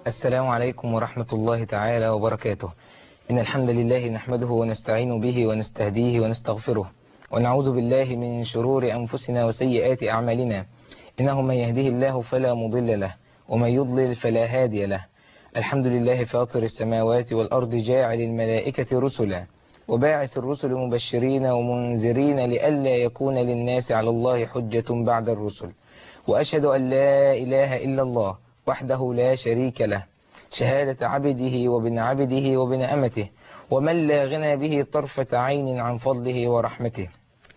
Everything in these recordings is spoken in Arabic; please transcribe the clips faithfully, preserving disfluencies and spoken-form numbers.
السلام عليكم ورحمة الله تعالى وبركاته. إن الحمد لله نحمده ونستعين به ونستهديه ونستغفره، ونعوذ بالله من شرور أنفسنا وسيئات أعمالنا. إنه من يهده الله فلا مضل له، ومن يضلل فلا هادي له. الحمد لله فاطر السماوات والأرض، جاعل الملائكة رسلا، وباعث الرسل مبشرين ومنذرين لئلا يكون للناس على الله حجة بعد الرسل. وأشهد أن لا إله إلا الله وحده لا شريك له، شهادة عبده وابن عبده وابن أمته، ومن لا غنى به طرفة عين عن فضله ورحمته.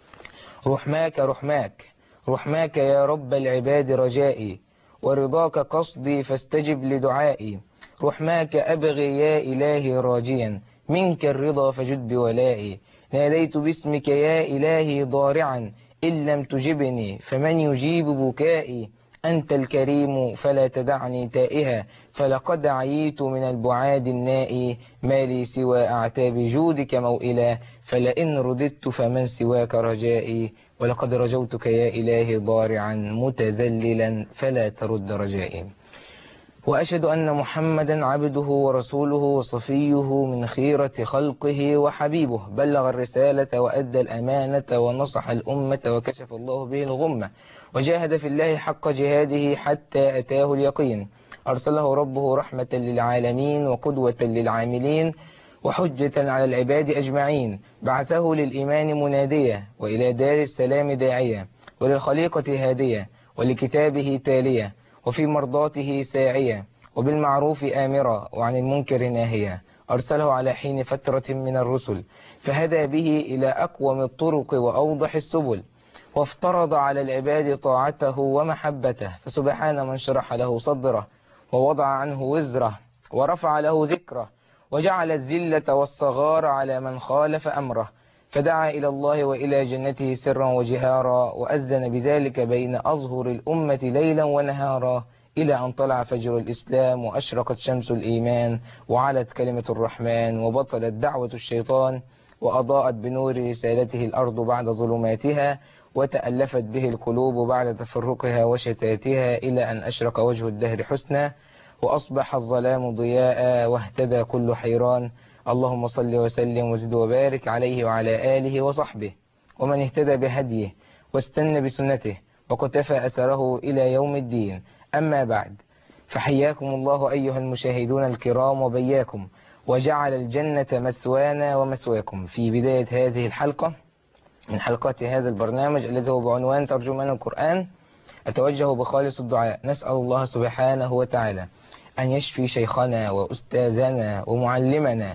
رحماك رحماك رحماك يا رب العباد رجائي، ورضاك قصدي فاستجب لدعائي. رحماك أبغي يا إلهي راجيا، منك الرضا فجد بولائي. ناديت باسمك يا إلهي ضارعا، إن لم تجبني فمن يجيب بكائي. أنت الكريم فلا تدعني تائها، فلقد عييت من البعاد النائي. ما لي سوى أعتاب جودك موئلا، فلئن رددت فمن سواك رجائي. ولقد رجوتك يا إلهي ضارعا متذللا، فلا ترد رجائي. وأشهد أن محمدا عبده ورسوله وصفيه من خيرة خلقه وحبيبه، بلغ الرسالة وأدى الأمانة ونصح الأمة وكشف الله به الغمة، وجاهد في الله حق جهاده حتى أتاه اليقين. أرسله ربه رحمة للعالمين وقدوة للعاملين، وحجة على العباد أجمعين. بعثه للإيمان منادية، وإلى دار السلام داعية، وللخليقة هادية، ولكتابه تالية، وفي مرضاته ساعية، وبالمعروف آمرة، وعن المنكر ناهية. أرسله على حين فترة من الرسل، فهدى به إلى أقوم الطرق وأوضح السبل، وافترض على العباد طاعته ومحبته. فسبحان من شرح له صدره، ووضع عنه وزره، ورفع له ذكره، وجعل الذلة والصغار على من خالف أمره. فدعا إلى الله وإلى جنته سرا وجهارا، وأذن بذلك بين أظهر الأمة ليلا ونهارا، إلى أن طلع فجر الإسلام، وأشرقت شمس الإيمان، وعلت كلمة الرحمن، وبطلت دعوة الشيطان، وأضاءت بنور رسالته الأرض بعد ظلماتها، وتألفت به القلوب بعد تفرقها وشتاتها، إلى أن أشرق وجه الدهر حسنا، وأصبح الظلام ضياء، واهتدى كل حيران. اللهم صل وسلم وزد وبارك عليه وعلى آله وصحبه، ومن اهتدى بهديه واستنى بسنته وقتفى أثره إلى يوم الدين. أما بعد، فحياكم الله أيها المشاهدون الكرام وبياكم، وجعل الجنة مثوانا ومثواكم. في بداية هذه الحلقة من حلقات هذا البرنامج الذي هو بعنوان ترجمان القرآن، أتوجه بخالص الدعاء، نسأل الله سبحانه وتعالى أن يشفي شيخنا وأستاذنا ومعلمنا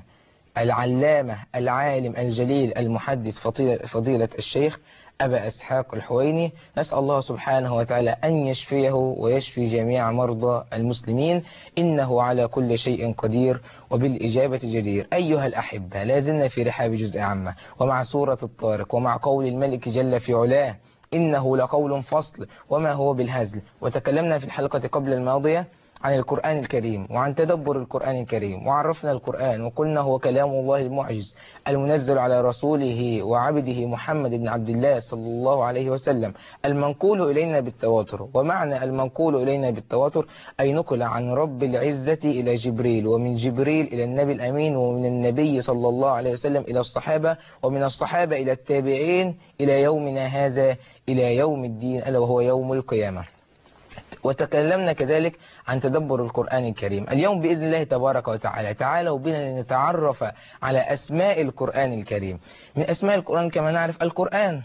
العلامة العالم الجليل المحدث فضيلة الشيخ أبا إسحاق الحويني. نسأل الله سبحانه وتعالى أن يشفيه ويشفي جميع مرضى المسلمين، إنه على كل شيء قدير وبالإجابة جدير. أيها الأحبة، لازلنا في رحاب جزء عامة، ومع سورة الطارق، ومع قول الملك جل في علاه إنه لقول فصل وما هو بالهزل. وتكلمنا في الحلقة قبل الماضية عن القرآن الكريم وعن تدبر القرآن الكريم، وعرفنا القرآن وقلنا هو كلام الله المعجز المنزل على رسوله وعبده محمد بن عبد الله صلى الله عليه وسلم، المنقول إلينا بالتواتر. ومعنى المنقول إلينا بالتواتر أي نقل عن رب العزة إلى جبريل، ومن جبريل إلى النبي الأمين، ومن النبي صلى الله عليه وسلم إلى الصحابة، ومن الصحابة إلى التابعين، إلى يومنا هذا، إلى يوم الدين، ألا وهو يوم القيامة. وتكلمنا كذلك عن تدبر القرآن الكريم. اليوم بإذن الله تبارك وتعالى تعالوا بنا لنتعرف على أسماء القرآن الكريم. من أسماء القرآن كما نعرف القرآن،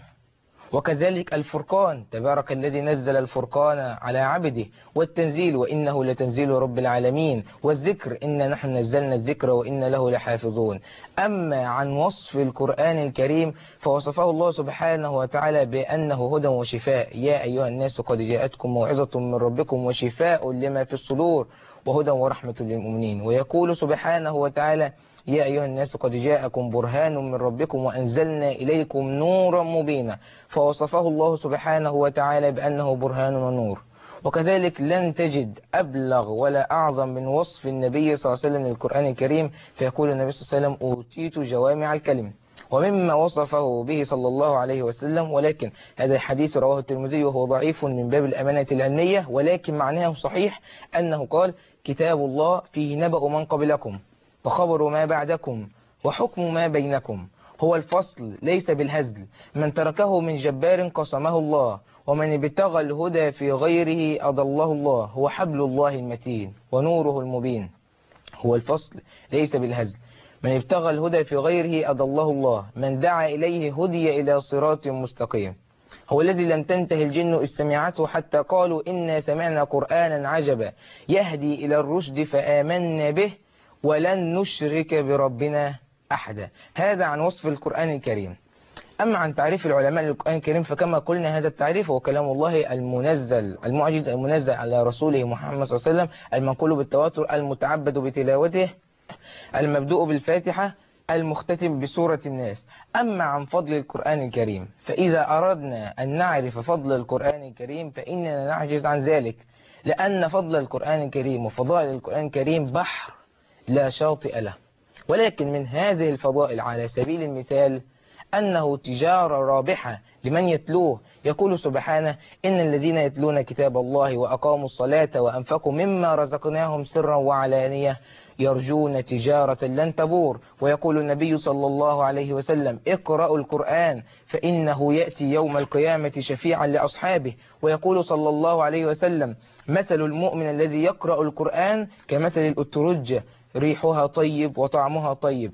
وكذلك الفرقان، تبارك الذي نزل الفرقان على عبده، والتنزيل وإنه لتنزيل رب العالمين، والذكر إنا نحن نزلنا الذكر وإنا له لحافظون. أما عن وصف القرآن الكريم فوصفه الله سبحانه وتعالى بأنه هدى وشفاء. يا أيها الناس قد جاءتكم موعظة من ربكم وشفاء لما في الصدور وهدى ورحمة للمؤمنين. ويقول سبحانه وتعالى يا أيها الناس قد جاءكم برهان من ربكم وأنزلنا إليكم نورا مبينا. فوصفه الله سبحانه وتعالى بأنه برهان ونور. وكذلك لن تجد أبلغ ولا أعظم من وصف النبي صلى الله عليه وسلم للقرآن الكريم، فيقول النبي صلى الله عليه وسلم أوتيت جوامع الكلم. ومما وصفه به صلى الله عليه وسلم، ولكن هذا الحديث رواه الترمذي وهو ضعيف من باب الأمانة العلمية، ولكن معناه صحيح أنه قال: كتاب الله فيه نبأ من قبلكم وخبر ما بعدكم وحكم ما بينكم، هو الفصل ليس بالهزل، من تركه من جبار قسمه الله، ومن ابتغى الهدى في غيره أضله الله، هو حبل الله المتين ونوره المبين. هو الفصل ليس بالهزل، من ابتغى الهدى في غيره أضله الله، من دعا إليه هدي إلى صراط مستقيم. هو الذي لم تنته الجن إذ سمعته حتى قالوا إنا سمعنا قرآنا عجبا يهدي إلى الرشد فآمنا به ولن نشرك بربنا أحدا. هذا عن وصف القرآن الكريم. أما عن تعريف العلماء للقرآن الكريم فكما قلنا هذا التعريف هو كلام الله المنزل المعجز المنزل على رسوله محمد صلى الله عليه وسلم، المنقول بالتواتر، المتعبد بتلاوته، المبدوء بالفاتحة، المختتم بسورة الناس. أما عن فضل القرآن الكريم فإذا أردنا أن نعرف فضل القرآن الكريم فإننا نعجز عن ذلك، لأن فضل القرآن الكريم وفضائل القرآن الكريم بحر لا شاطئ له. ولكن من هذه الفضائل على سبيل المثال أنه تجارة رابحة لمن يتلوه. يقول سبحانه: إن الذين يتلون كتاب الله وأقاموا الصلاة وأنفقوا مما رزقناهم سرا وعلانية يرجون تجارة لن تبور. ويقول النبي صلى الله عليه وسلم: اقرأوا القرآن فإنه يأتي يوم القيامة شفيعا لأصحابه. ويقول صلى الله عليه وسلم: مثل المؤمن الذي يقرأ القرآن كمثل الأترجة ريحها طيب وطعمها طيب.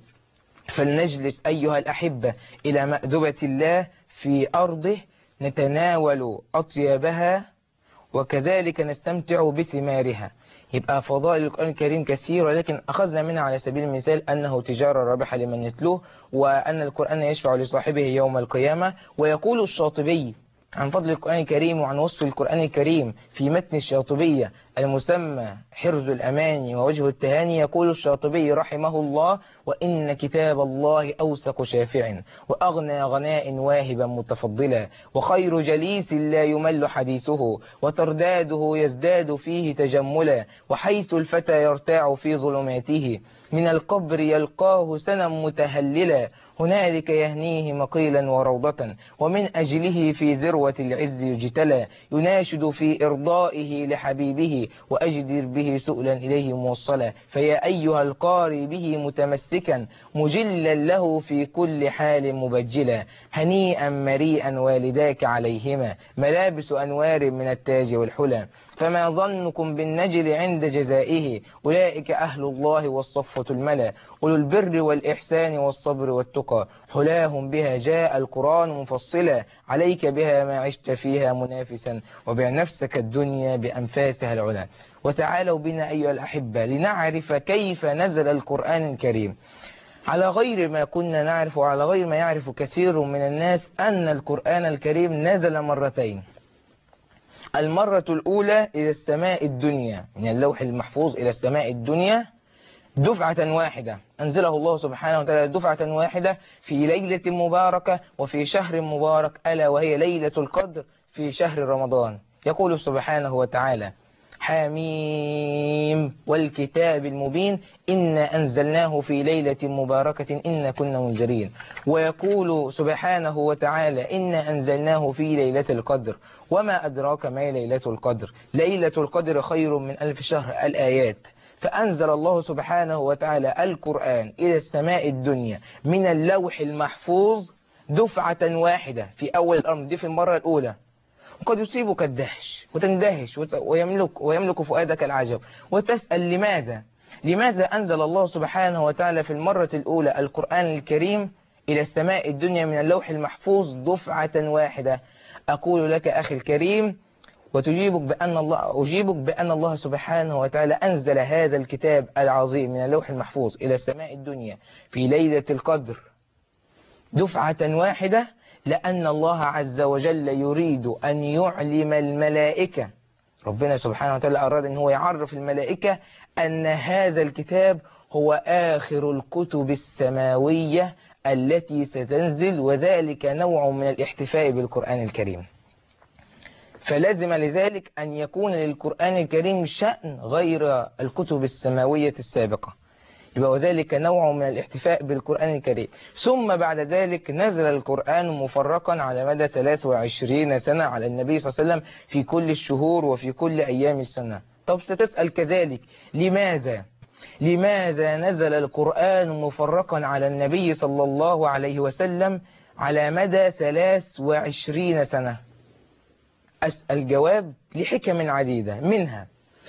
فلنجلس أيها الأحبة إلى مأدبة الله في أرضه نتناول أطيبها وكذلك نستمتع بثمارها. يبقى فضائل القرآن الكريم كثير، ولكن أخذنا منها على سبيل المثال أنه تجارة رابحة لمن يتلوه، وأن القرآن يشفع لصاحبه يوم القيامة. ويقول الشاطبي عن فضل القرآن الكريم وعن وصف القرآن الكريم في متن الشاطبية المسمى حرز الأماني ووجه التهاني، يقول الشاطبي رحمه الله: وإن كتاب الله أوثق شافع وأغنى غناء واهبا متفضلا، وخير جليس لا يمل حديثه وترداده يزداد فيه تجملا، وحيث الفتى يرتاع في ظلماته من القبر يلقاه سنا متهللا، هنالك يهنيه مقيلا وروضة ومن أجله في ذروة العز يجتلى، يناشد في إرضائه لحبيبه وأجدر به سؤلا إليه موصلا، فيا أيها القاري به متمسكا مجلا له في كل حال مبجلا، هنيئا مريئا والداك عليهما ملابس أنوار من التاج والحلى، فما ظنكم بالنجل عند جزائه أولئك أهل الله والصفة الملا، أولو البر والإحسان والصبر والتقى حلاهم بها جاء القرآن مفصلا، عليك بها ما عشت فيها منافسا وبع نفسك الدنيا بأنفاسها العلا. وتعالوا بنا أيها الأحبة لنعرف كيف نزل القرآن الكريم على غير ما كنا نعرف وعلى غير ما يعرف كثير من الناس، أن القرآن الكريم نزل مرتين. المرة الأولى إلى السماء الدنيا، من اللوح المحفوظ إلى السماء الدنيا دفعة واحدة، أنزله الله سبحانه وتعالى دفعة واحدة في ليلة مباركة وفي شهر مبارك، ألا وهي ليلة القدر في شهر رمضان. يقول سبحانه وتعالى: حميم والكتاب المبين إنا أنزلناه في ليلة مباركة إنا كنا منذرين. ويقول سبحانه وتعالى: إنا أنزلناه في ليلة القدر وما أدراك ما ليلة القدر ليلة القدر خير من ألف شهر الآيات. فأنزل الله سبحانه وتعالى القرآن إلى السماء الدنيا من اللوح المحفوظ دفعة واحدة في أول الأمر، دي في المرة الأولى. وقد يصيبك الدهش وتندهش ويملك, ويملك فؤادك العجب وتسأل لماذا لماذا أنزل الله سبحانه وتعالى في المرة الأولى القرآن الكريم إلى السماء الدنيا من اللوح المحفوظ دفعة واحدة؟ أقول لك أخي الكريم وتجيبك بأن الله أجيبك بأن الله سبحانه وتعالى أنزل هذا الكتاب العظيم من اللوح المحفوظ إلى السماء الدنيا في ليلة القدر دفعة واحدة، لأن الله عز وجل يريد أن يعلم الملائكة. ربنا سبحانه وتعالى أراد أن هو يعرف الملائكة أن هذا الكتاب هو آخر الكتب السماوية التي ستنزل، وذلك نوع من الاحتفاء بالقرآن الكريم. فلازم لذلك أن يكون للقرآن الكريم شأن غير الكتب السماوية السابقة. يبقى وذلك نوع من الاحتفاء بالقرآن الكريم. ثم بعد ذلك نزل القرآن مفرقا على مدى ثلاث وعشرين سنة على النبي صلى الله عليه وسلم في كل الشهور وفي كل أيام السنة. طب ستسأل كذلك لماذا لماذا نزل القرآن مفرقا على النبي صلى الله عليه وسلم على مدى ثلاث وعشرين سنة؟ أسأل جواب لحكم عديدة، منها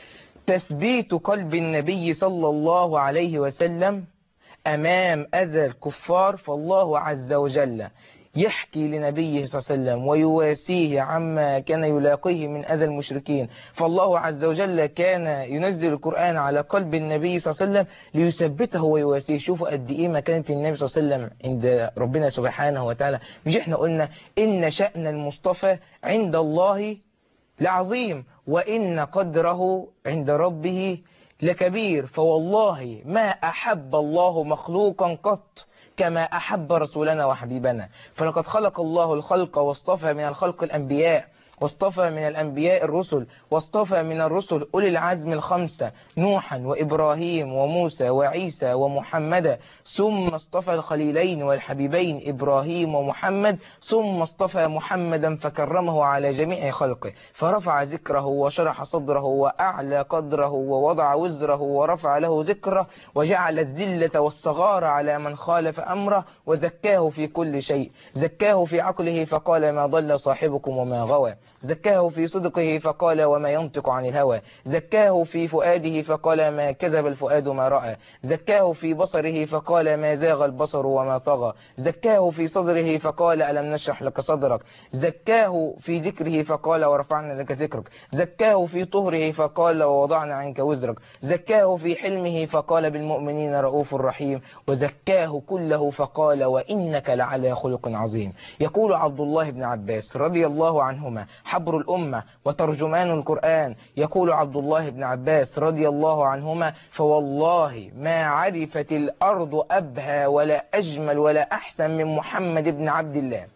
تثبيت قلب النبي صلى الله عليه وسلم أمام أذى الكفار، فالله عز وجل يحكي لنبيه صلى الله عليه وسلم ويواسيه عما كان يلاقيه من أذى المشركين، فالله عز وجل كان ينزل القرآن على قلب النبي صلى الله عليه وسلم ليثبته ويواسيه. شوفوا قد إيه ما كانت النبي صلى الله عليه وسلم عند ربنا سبحانه وتعالى. مش إحنا قلنا إن شأن المصطفى عند الله لعظيم وإن قدره عند ربه لكبير، فوالله ما أحب الله مخلوقا قط كما أحب رسولنا وحبيبنا. فلقد خلق الله الخلق واصطفى من الخلق الأنبياء، واصطفى من الأنبياء الرسل، واصطفى من الرسل أولي العزم الخمسة نوحا وإبراهيم وموسى وعيسى ومحمد، ثم اصطفى الخليلين والحبيبين إبراهيم ومحمد، ثم اصطفى محمدا فكرمه على جميع خلقه، فرفع ذكره وشرح صدره وأعلى قدره ووضع وزره ورفع له ذكره، وجعل الذلة والصغار على من خالف أمره، وزكاه في كل شيء، زكاه في عقله فقال ما ضل صاحبكم وما غوى، زكاه في صدقه فقال وما ينطق عن الهوى، زكاه في فؤاده فقال ما كذب الفؤاد ما رأى، زكاه في بصره فقال ما زاغ البصر وما طغى، زكاه في صدره فقال ألم نشرح لك صدرك، زكاه في ذكره فقال ورفعنا لك ذكرك، زكاه في طهره فقال ووضعنا عنك وزرك، زكاه في حلمه فقال بالمؤمنين رؤوف رحيم، وزكاه كله فقال وإنك لعلى خلق عظيم. يقول عبد الله بن عباس رضي الله عنهما حبر الأمة وترجمان القرآن، يقول عبد الله بن عباس رضي الله عنهما فوالله ما عرفت الأرض أبهى ولا أجمل ولا أحسن من محمد بن عبد الله.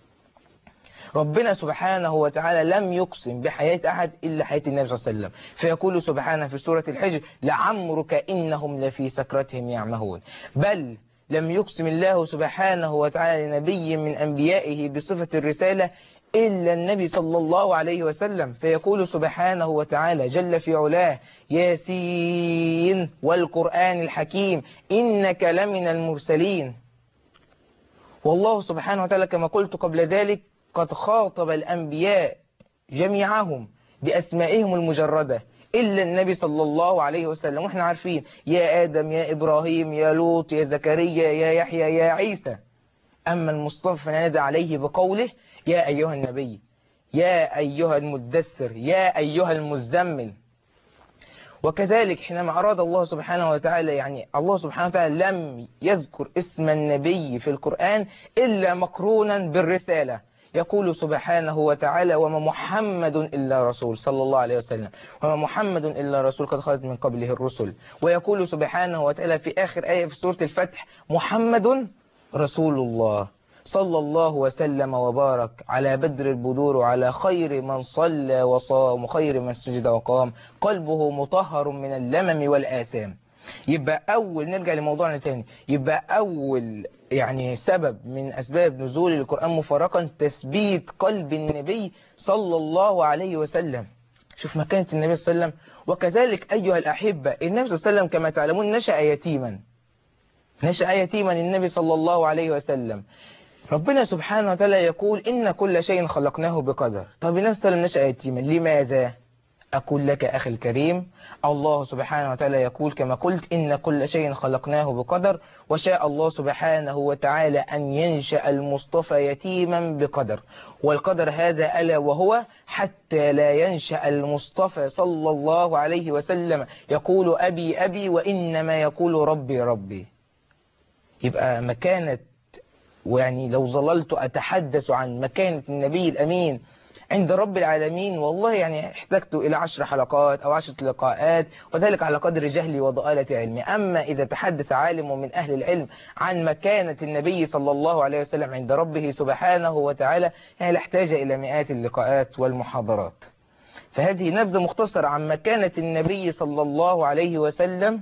ربنا سبحانه وتعالى لم يقسم بحياة أحد إلا حياة النبي صلى الله عليه وسلم، فيقول سبحانه في سورة الحجر لعمرك إنهم لفي سكرتهم يعمهون. بل لم يقسم الله سبحانه وتعالى لنبي من أنبيائه بصفة الرسالة إلا النبي صلى الله عليه وسلم، فيقول سبحانه وتعالى جل في علاه ياسين والقرآن الحكيم إنك لمن المرسلين. والله سبحانه وتعالى كما قلت قبل ذلك قد خاطب الأنبياء جميعهم بأسمائهم المجردة إلا النبي صلى الله عليه وسلم، وإحنا عارفين يا آدم يا إبراهيم يا لوط يا زكريا يا يحيى يا عيسى. أما المصطفى نادى عليه بقوله يا أيها النبي يا أيها المدثر يا أيها المزمل. وكذلك حينما أراد الله سبحانه وتعالى يعني الله سبحانه وتعالى لم يذكر اسم النبي في القرآن إلا مقرونا بالرسالة، يقول سبحانه وتعالى وما محمد إلا رسول صلى الله عليه وسلم، وما محمد إلا رسول قد خلت من قبله الرسل. ويقول سبحانه وتعالى في آخر آية في سورة الفتح محمد رسول الله صلى الله وسلم وبارك على بدر البدور وعلى خير من صلى وصام وخير من سجد وقام قلبه مطهر من اللمم والآثام. يبقى أول نرجع لموضوعنا تاني، يبقى أول يعني سبب من أسباب نزول القرآن مفرقا تثبيت قلب النبي صلى الله عليه وسلم. شوف مكانة النبي صلى الله عليه وسلم. وكذلك أيها الأحبة النبي صلى الله عليه وسلم كما تعلمون نشأ يتيما، نشأ يتيما النبي صلى الله عليه وسلم. ربنا سبحانه وتعالى يقول إن كل شيء خلقناه بقدر. طب النبي صلى الله عليه وسلم نشأ يتيما لماذا؟ أقول لك أخي الكريم الله سبحانه وتعالى يقول كما قلت إن كل شيء خلقناه بقدر، وشاء الله سبحانه وتعالى أن ينشأ المصطفى يتيما بقدر، والقدر هذا ألا وهو حتى لا ينشأ المصطفى صلى الله عليه وسلم يقول أبي أبي وإنما يقول ربي ربي. يبقى مكانة، ويعني لو ظللت أتحدث عن مكانة النبي الأمين عند رب العالمين والله يعني احتجت إلى عشر حلقات أو عشرة لقاءات، وذلك على قدر جهلي وضآلة علمي. أما إذا تحدث عالم من أهل العلم عن مكانة النبي صلى الله عليه وسلم عند ربه سبحانه وتعالى يعني لاحتاج إلى مئات اللقاءات والمحاضرات. فهذه نبذة مختصرة عن مكانة النبي صلى الله عليه وسلم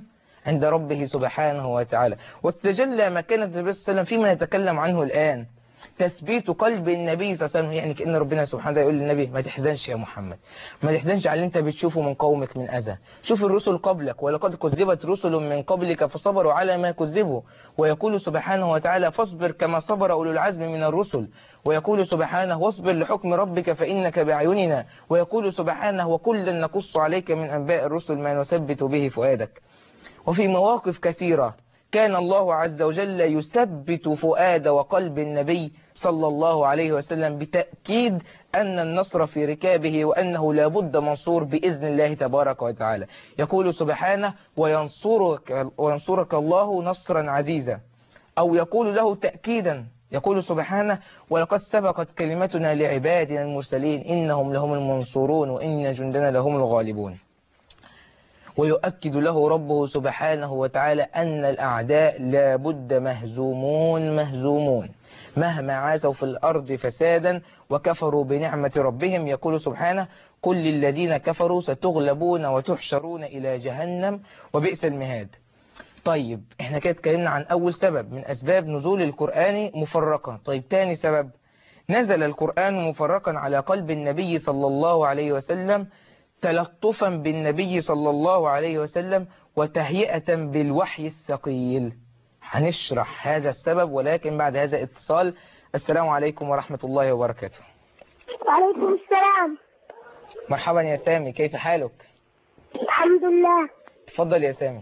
عند ربه سبحانه وتعالى. وتتجلى مكانة النبي صلى الله عليه وسلم فيما نتكلم عنه الآن، تثبيت قلب النبي صلى الله عليه وسلم. يعني كأن ربنا سبحانه وتعالى يقول للنبي ما تحزنش يا محمد، ما تحزنش على اللي انت بتشوفه من قومك من أذى. شوف الرسل قبلك، ولقد كذبت رسل من قبلك فصبروا على ما كذبوا. ويقول سبحانه وتعالى فاصبر كما صبر أولو العزم من الرسل. ويقول سبحانه واصبر لحكم ربك فإنك بأعيننا. ويقول سبحانه وكلا نقص عليك من أنباء الرسل ما نثبت به فؤادك. وفي مواقف كثيرة كان الله عز وجل يثبت فؤاد وقلب النبي صلى الله عليه وسلم بتأكيد أن النصر في ركابه، وأنه لا بد منصور بإذن الله تبارك وتعالى. يقول سبحانه وينصرك, وينصرك الله نصرا عزيزا. أو يقول له تأكيدا، يقول سبحانه ولقد سبقت كلمتنا لعبادنا المرسلين إنهم لهم المنصورون وإن جندنا لهم الغالبون. ويؤكد له ربه سبحانه وتعالى أن الأعداء لا بد مهزومون مهزومون مهما عاثوا في الأرض فسادا وكفروا بنعمة ربهم. يقول سبحانه كل الذين كفروا ستغلبون وتحشرون إلى جهنم وبئس المهاد. طيب احنا كده اتكلمنا عن أول سبب من أسباب نزول القرآن مفرقا. طيب تاني سبب، نزل القرآن مفرقا على قلب النبي صلى الله عليه وسلم تلطفا بالنبي صلى الله عليه وسلم وتهيئة بالوحي الثقيل. هنشرح هذا السبب ولكن بعد هذا الاتصال. السلام عليكم ورحمة الله وبركاته. وعليكم السلام. مرحبا يا سامي، كيف حالك؟ الحمد لله. تفضل يا سامي.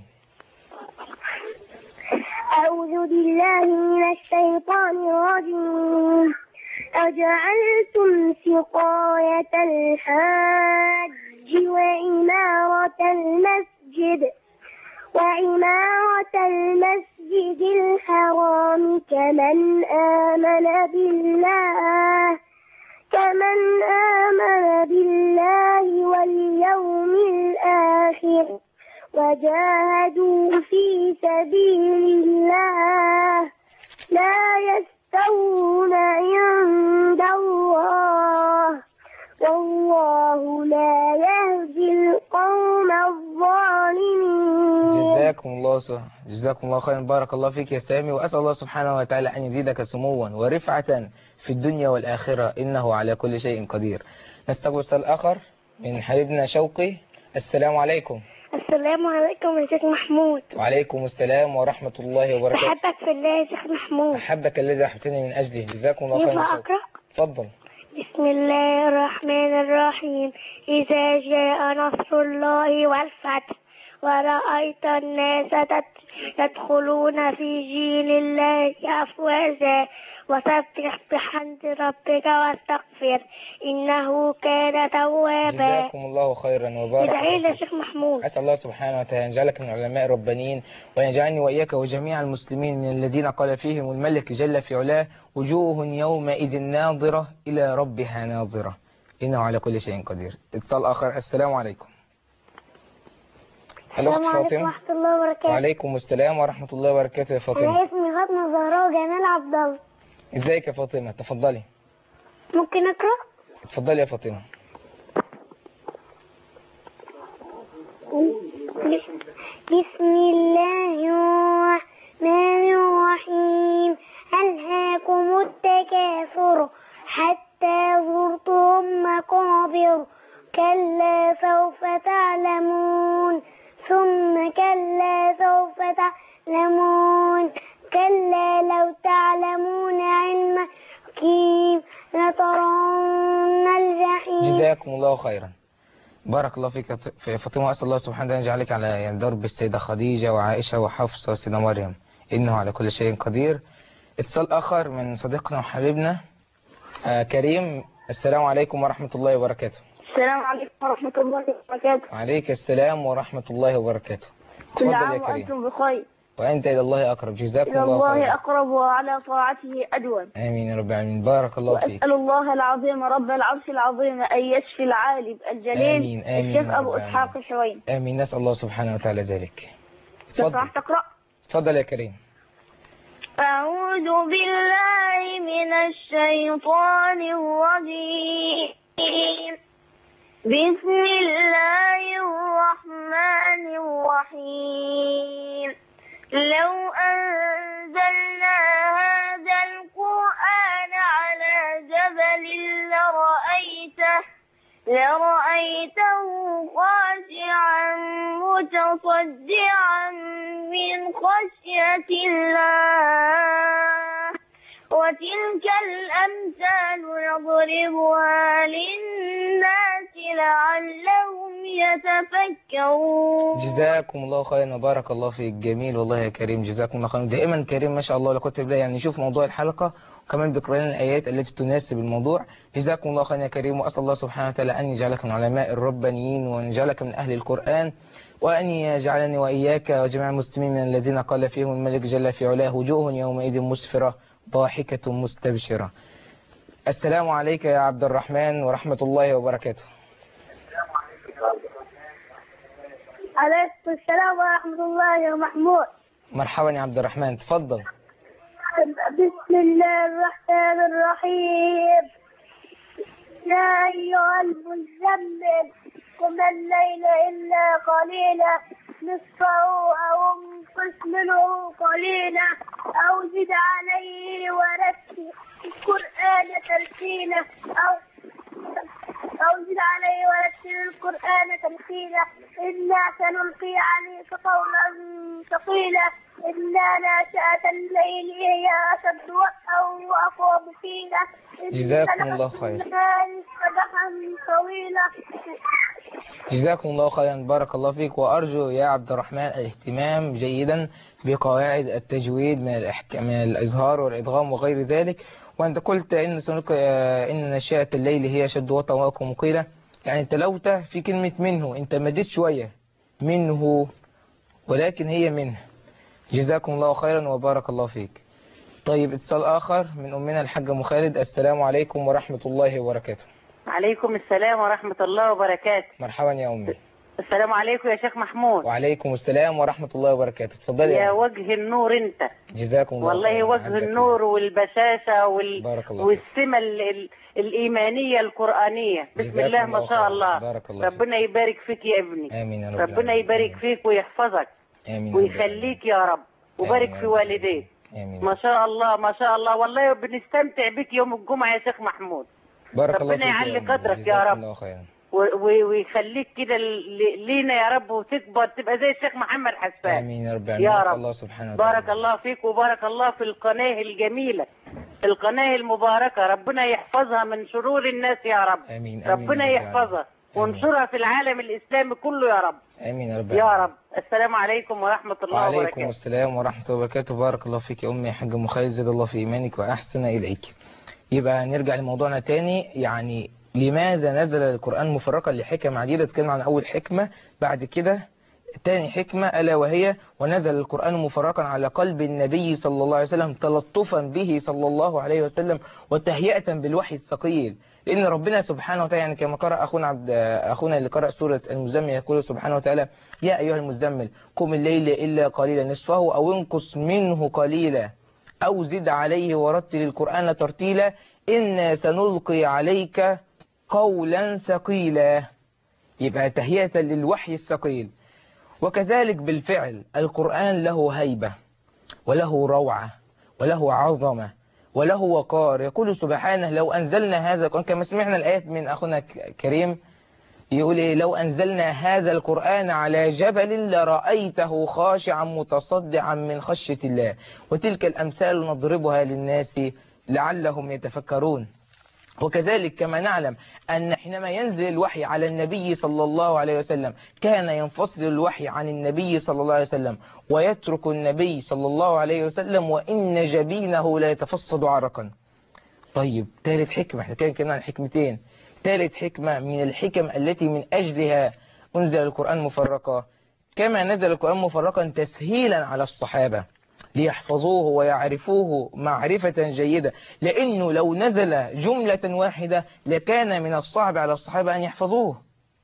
أعوذ بالله من الشيطان الرجيم. أجعلتم سقاية الحاج وعمارة المسجد وعمارة المسجد الحرام كمن آمن بالله كمن آمن بالله واليوم الآخر وجاهدوا في سبيل الله لا يستوون عند الله والله لا يهدي القوم الظالمين. جزاكم الله صح. جزاكم الله خيرا، بارك الله فيك يا سامي، وأسأل الله سبحانه وتعالى أن يزيدك سموا ورفعة في الدنيا والآخرة إنه على كل شيء قدير. نستقبل سؤال آخر من حبيبنا شوقي. السلام عليكم. السلام عليكم يا شيخ محمود. وعليكم السلام ورحمة الله وبركاته. بحبك في الله يا شيخ محمود. أحبك الذي أحببتني من أجله. جزاكم الله خيرا. ينفع أقرأ؟ تفضل. بسم الله الرحمن الرحيم. إذا جاء نصر الله والفتح ورأيت الناس يدخلون في دين الله أفواجا وسبح بحمد ربك واستغفر إنه كان توابا. جزاكم الله خيرا وبارك. ادعي لي يا شيخ محمود. أسأل الله سبحانه وتعالى أن يجعلك من العلماء الربانيين، ويجعلني وإياك وجميع المسلمين من الذين قال فيهم الملك جل في علاه وجوه يومئذ ناظرة إلى ربها ناظرة إنه على كل شيء قدير. اتصال آخر. السلام عليكم. السلام عليكم ورحمة الله وبركاته. وعليكم السلام ورحمة الله وبركاته يا فاطمة. أنا اسمي فاطمة زهراء جمال عبد الله. ازيك يا فاطمة؟ تفضلي. ممكن أقرأ؟ تفضلي يا فاطمة. بسم الله الرحمن الرحيم. ألهاكم التكاثر حتى زرتم مقابر كلا سوف تعلمون ثم كلا سوف تعلمون كلا لو تعلمون علم اليقين لترون الجحيم. جزاكم الله خيرا، بارك الله فيك في فاطمة. أسأل الله سبحانه وتعالى يجعلك على درب السيدة خديجة وعائشة وحفصة وسيدة مريم إنه على كل شيء قدير. اتصال آخر من صديقنا وحبيبنا آه كريم. السلام عليكم ورحمة الله وبركاته. السلام عليكم ورحمة الله وبركاته. وعليك السلام ورحمة الله وبركاته. كل عام وأنتم بخير. وأنت إلى الله أقرب. جزاكم إلى الله خيرا. الله أقرب وعلى طاعته أدوم. آمين يا رب العالمين. بارك الله فيك. وأسأل الله العظيم رب العرش العظيم أن يشفي العالم الجليل آمين آمين الشيخ أبو إسحاق شوين. آمين. نسأل الله سبحانه وتعالى ذلك. تفضل تقرأ. تفضل يا كريم. أعوذ بالله من الشيطان الرجيم. بسم الله الرحمن الرحمن الرحيم لو أنزلنا هذا القرآن على جبل لرأيته لرأيته خاشعا متصدعا من خشية الله وتلك الأمثال نضربها للناس لعلهم يتفكرون. جزاكم الله خيرا وبارك الله فيك. جميل والله يا كريم، جزاكم الله خيرا. دائما كريم ما شاء الله لا قوة الا بالله، يعني نشوف موضوع الحلقة وكمان بيقرأ لنا الآيات التي تناسب الموضوع. جزاكم الله خيرا يا كريم، وأسأل الله سبحانه وتعالى أن يجعلك من علماء الربانيين وأن يجعلك من أهل القرآن وأن يجعلني وإياك وجميع المسلمين من الذين قال فيهم الملك جل في علاه وجوه يومئذ مسفرة ضاحكة مستبشرة. السلام عليك يا عبد الرحمن ورحمة الله وبركاته. عليكم السلام ورحمة الله يا محمود. مرحبا يا عبد الرحمن، تفضل. بسم الله الرحمن الرحيم. يا أيها المزمل قم الليل إلا قليلا نصفه أو انقص منه قليلا أو زد عليه ورتل القرآن ترتيلا أو أو زد عليه ورتل القرآن ترتيلا إنا سنلقي عليك قولا ثقيلا إنا ناشئة الليل هي أشد وطئا وأقوم قيلا جزاكم الله خير. سبحا طويلا. جزاكم الله خيرا بارك الله فيك. وأرجو يا عبد الرحمن الاهتمام جيدا بقواعد التجويد من الإحكام من الإظهار والإدغام وغير ذلك. وأنت قلت إن سنلقي إن ناشئة الليل هي أشد وطئا وأقوم قيلا، يعني تلوت في كلمة منه، أنت مديت شوية منه ولكن هي منه. جزاكم الله خيرا وبارك الله فيك. طيب اتصال آخر من أمنا الحاجة أم خالد. السلام عليكم ورحمة الله وبركاته. عليكم السلام ورحمة الله وبركاته. مرحبا يا أمي. السلام عليكم يا شيخ محمود. وعليكم السلام ورحمة الله وبركاته. تفضلي يا يا وجه النور انت. جزاكم الله والله خيرا. وجه النور والبشاشة وال... بارك الله والسمة ال... ال... الإيمانية القرآنية. بسم الله ما شاء خير. الله. بارك الله ربنا فيك. يبارك فيك يا ابني. آمين يا رب ربنا العالمين. يبارك فيك ويحفظك آمين ويخليك يا رب وبارك آمين في والديك. آمين. ما شاء الله ما شاء الله. والله بنستمتع بك يوم الجمعة يا شيخ محمود. بارك الله فيك. ربنا يعلي يا قدرك يا رب. الله خيرا. ويخليك كده لينا يا رب وتكبر تبقى زي الشيخ محمد حسان. آمين يا رب يا رب. الله سبحانه وتعالى. بارك الله فيك وبارك الله في القناة الجميلة، القناة المباركة. ربنا يحفظها من شرور الناس يا رب. آمين. ربنا آمين. يحفظها وانشرها في العالم الإسلامي كله يا رب. آمين يا رب. يا رب. السلام عليكم ورحمة الله وبركاته. وعليكم السلام ورحمة الله وبركاته. بارك الله فيك يا أمي يا حاج أم خالد، زاد الله في إيمانك وأحسن إليك. يبقى نرجع لموضوعنا تاني، يعني لماذا نزل القرآن مفرقا لحكم عديدة. اتكلم عن أول حكمة، بعد كده تاني حكمة ألا وهي ونزل القرآن مفرقا على قلب النبي صلى الله عليه وسلم تلطفا به صلى الله عليه وسلم وتهيئة بالوحي الثقيل. لأن ربنا سبحانه وتعالى يعني كما قرأ أخونا عبد أخونا اللي قرأ سورة المزمل يقول سبحانه وتعالى يا أيها المزمل قم الليل إلا قليلا نصفه أو انقص منه قليلا أو زد عليه ورتل القرآن ترتيلا إنا سنلقي عليك قولا ثقيلا. يبقى تهيئة للوحي الثقيل. وكذلك بالفعل القرآن له هيبة وله روعة وله عظمة وله وقار. يقول سبحانه لو أنزلنا هذا القرآن، كما سمعنا الآيات من أخونا كريم يقول إيه لو أنزلنا هذا القرآن على جبل لرأيته خاشعا متصدعا من خشية الله وتلك الأمثال نضربها للناس لعلهم يتفكرون. وكذلك كما نعلم أن حينما ينزل الوحي على النبي صلى الله عليه وسلم كان ينفصل الوحي عن النبي صلى الله عليه وسلم ويترك النبي صلى الله عليه وسلم وإن جبينه لا يتفصد عرقا. طيب ثالث حكمة، احنا كان كنا عن حكمتين. ثالث حكمة من الحكم التي من أجلها أنزل القرآن مفرقا، كما نزل القرآن مفرقا تسهيلا على الصحابة ليحفظوه ويعرفوه معرفة جيدة، لأنه لو نزل جملة واحدة لكان من الصعب على الصحابة أن يحفظوه.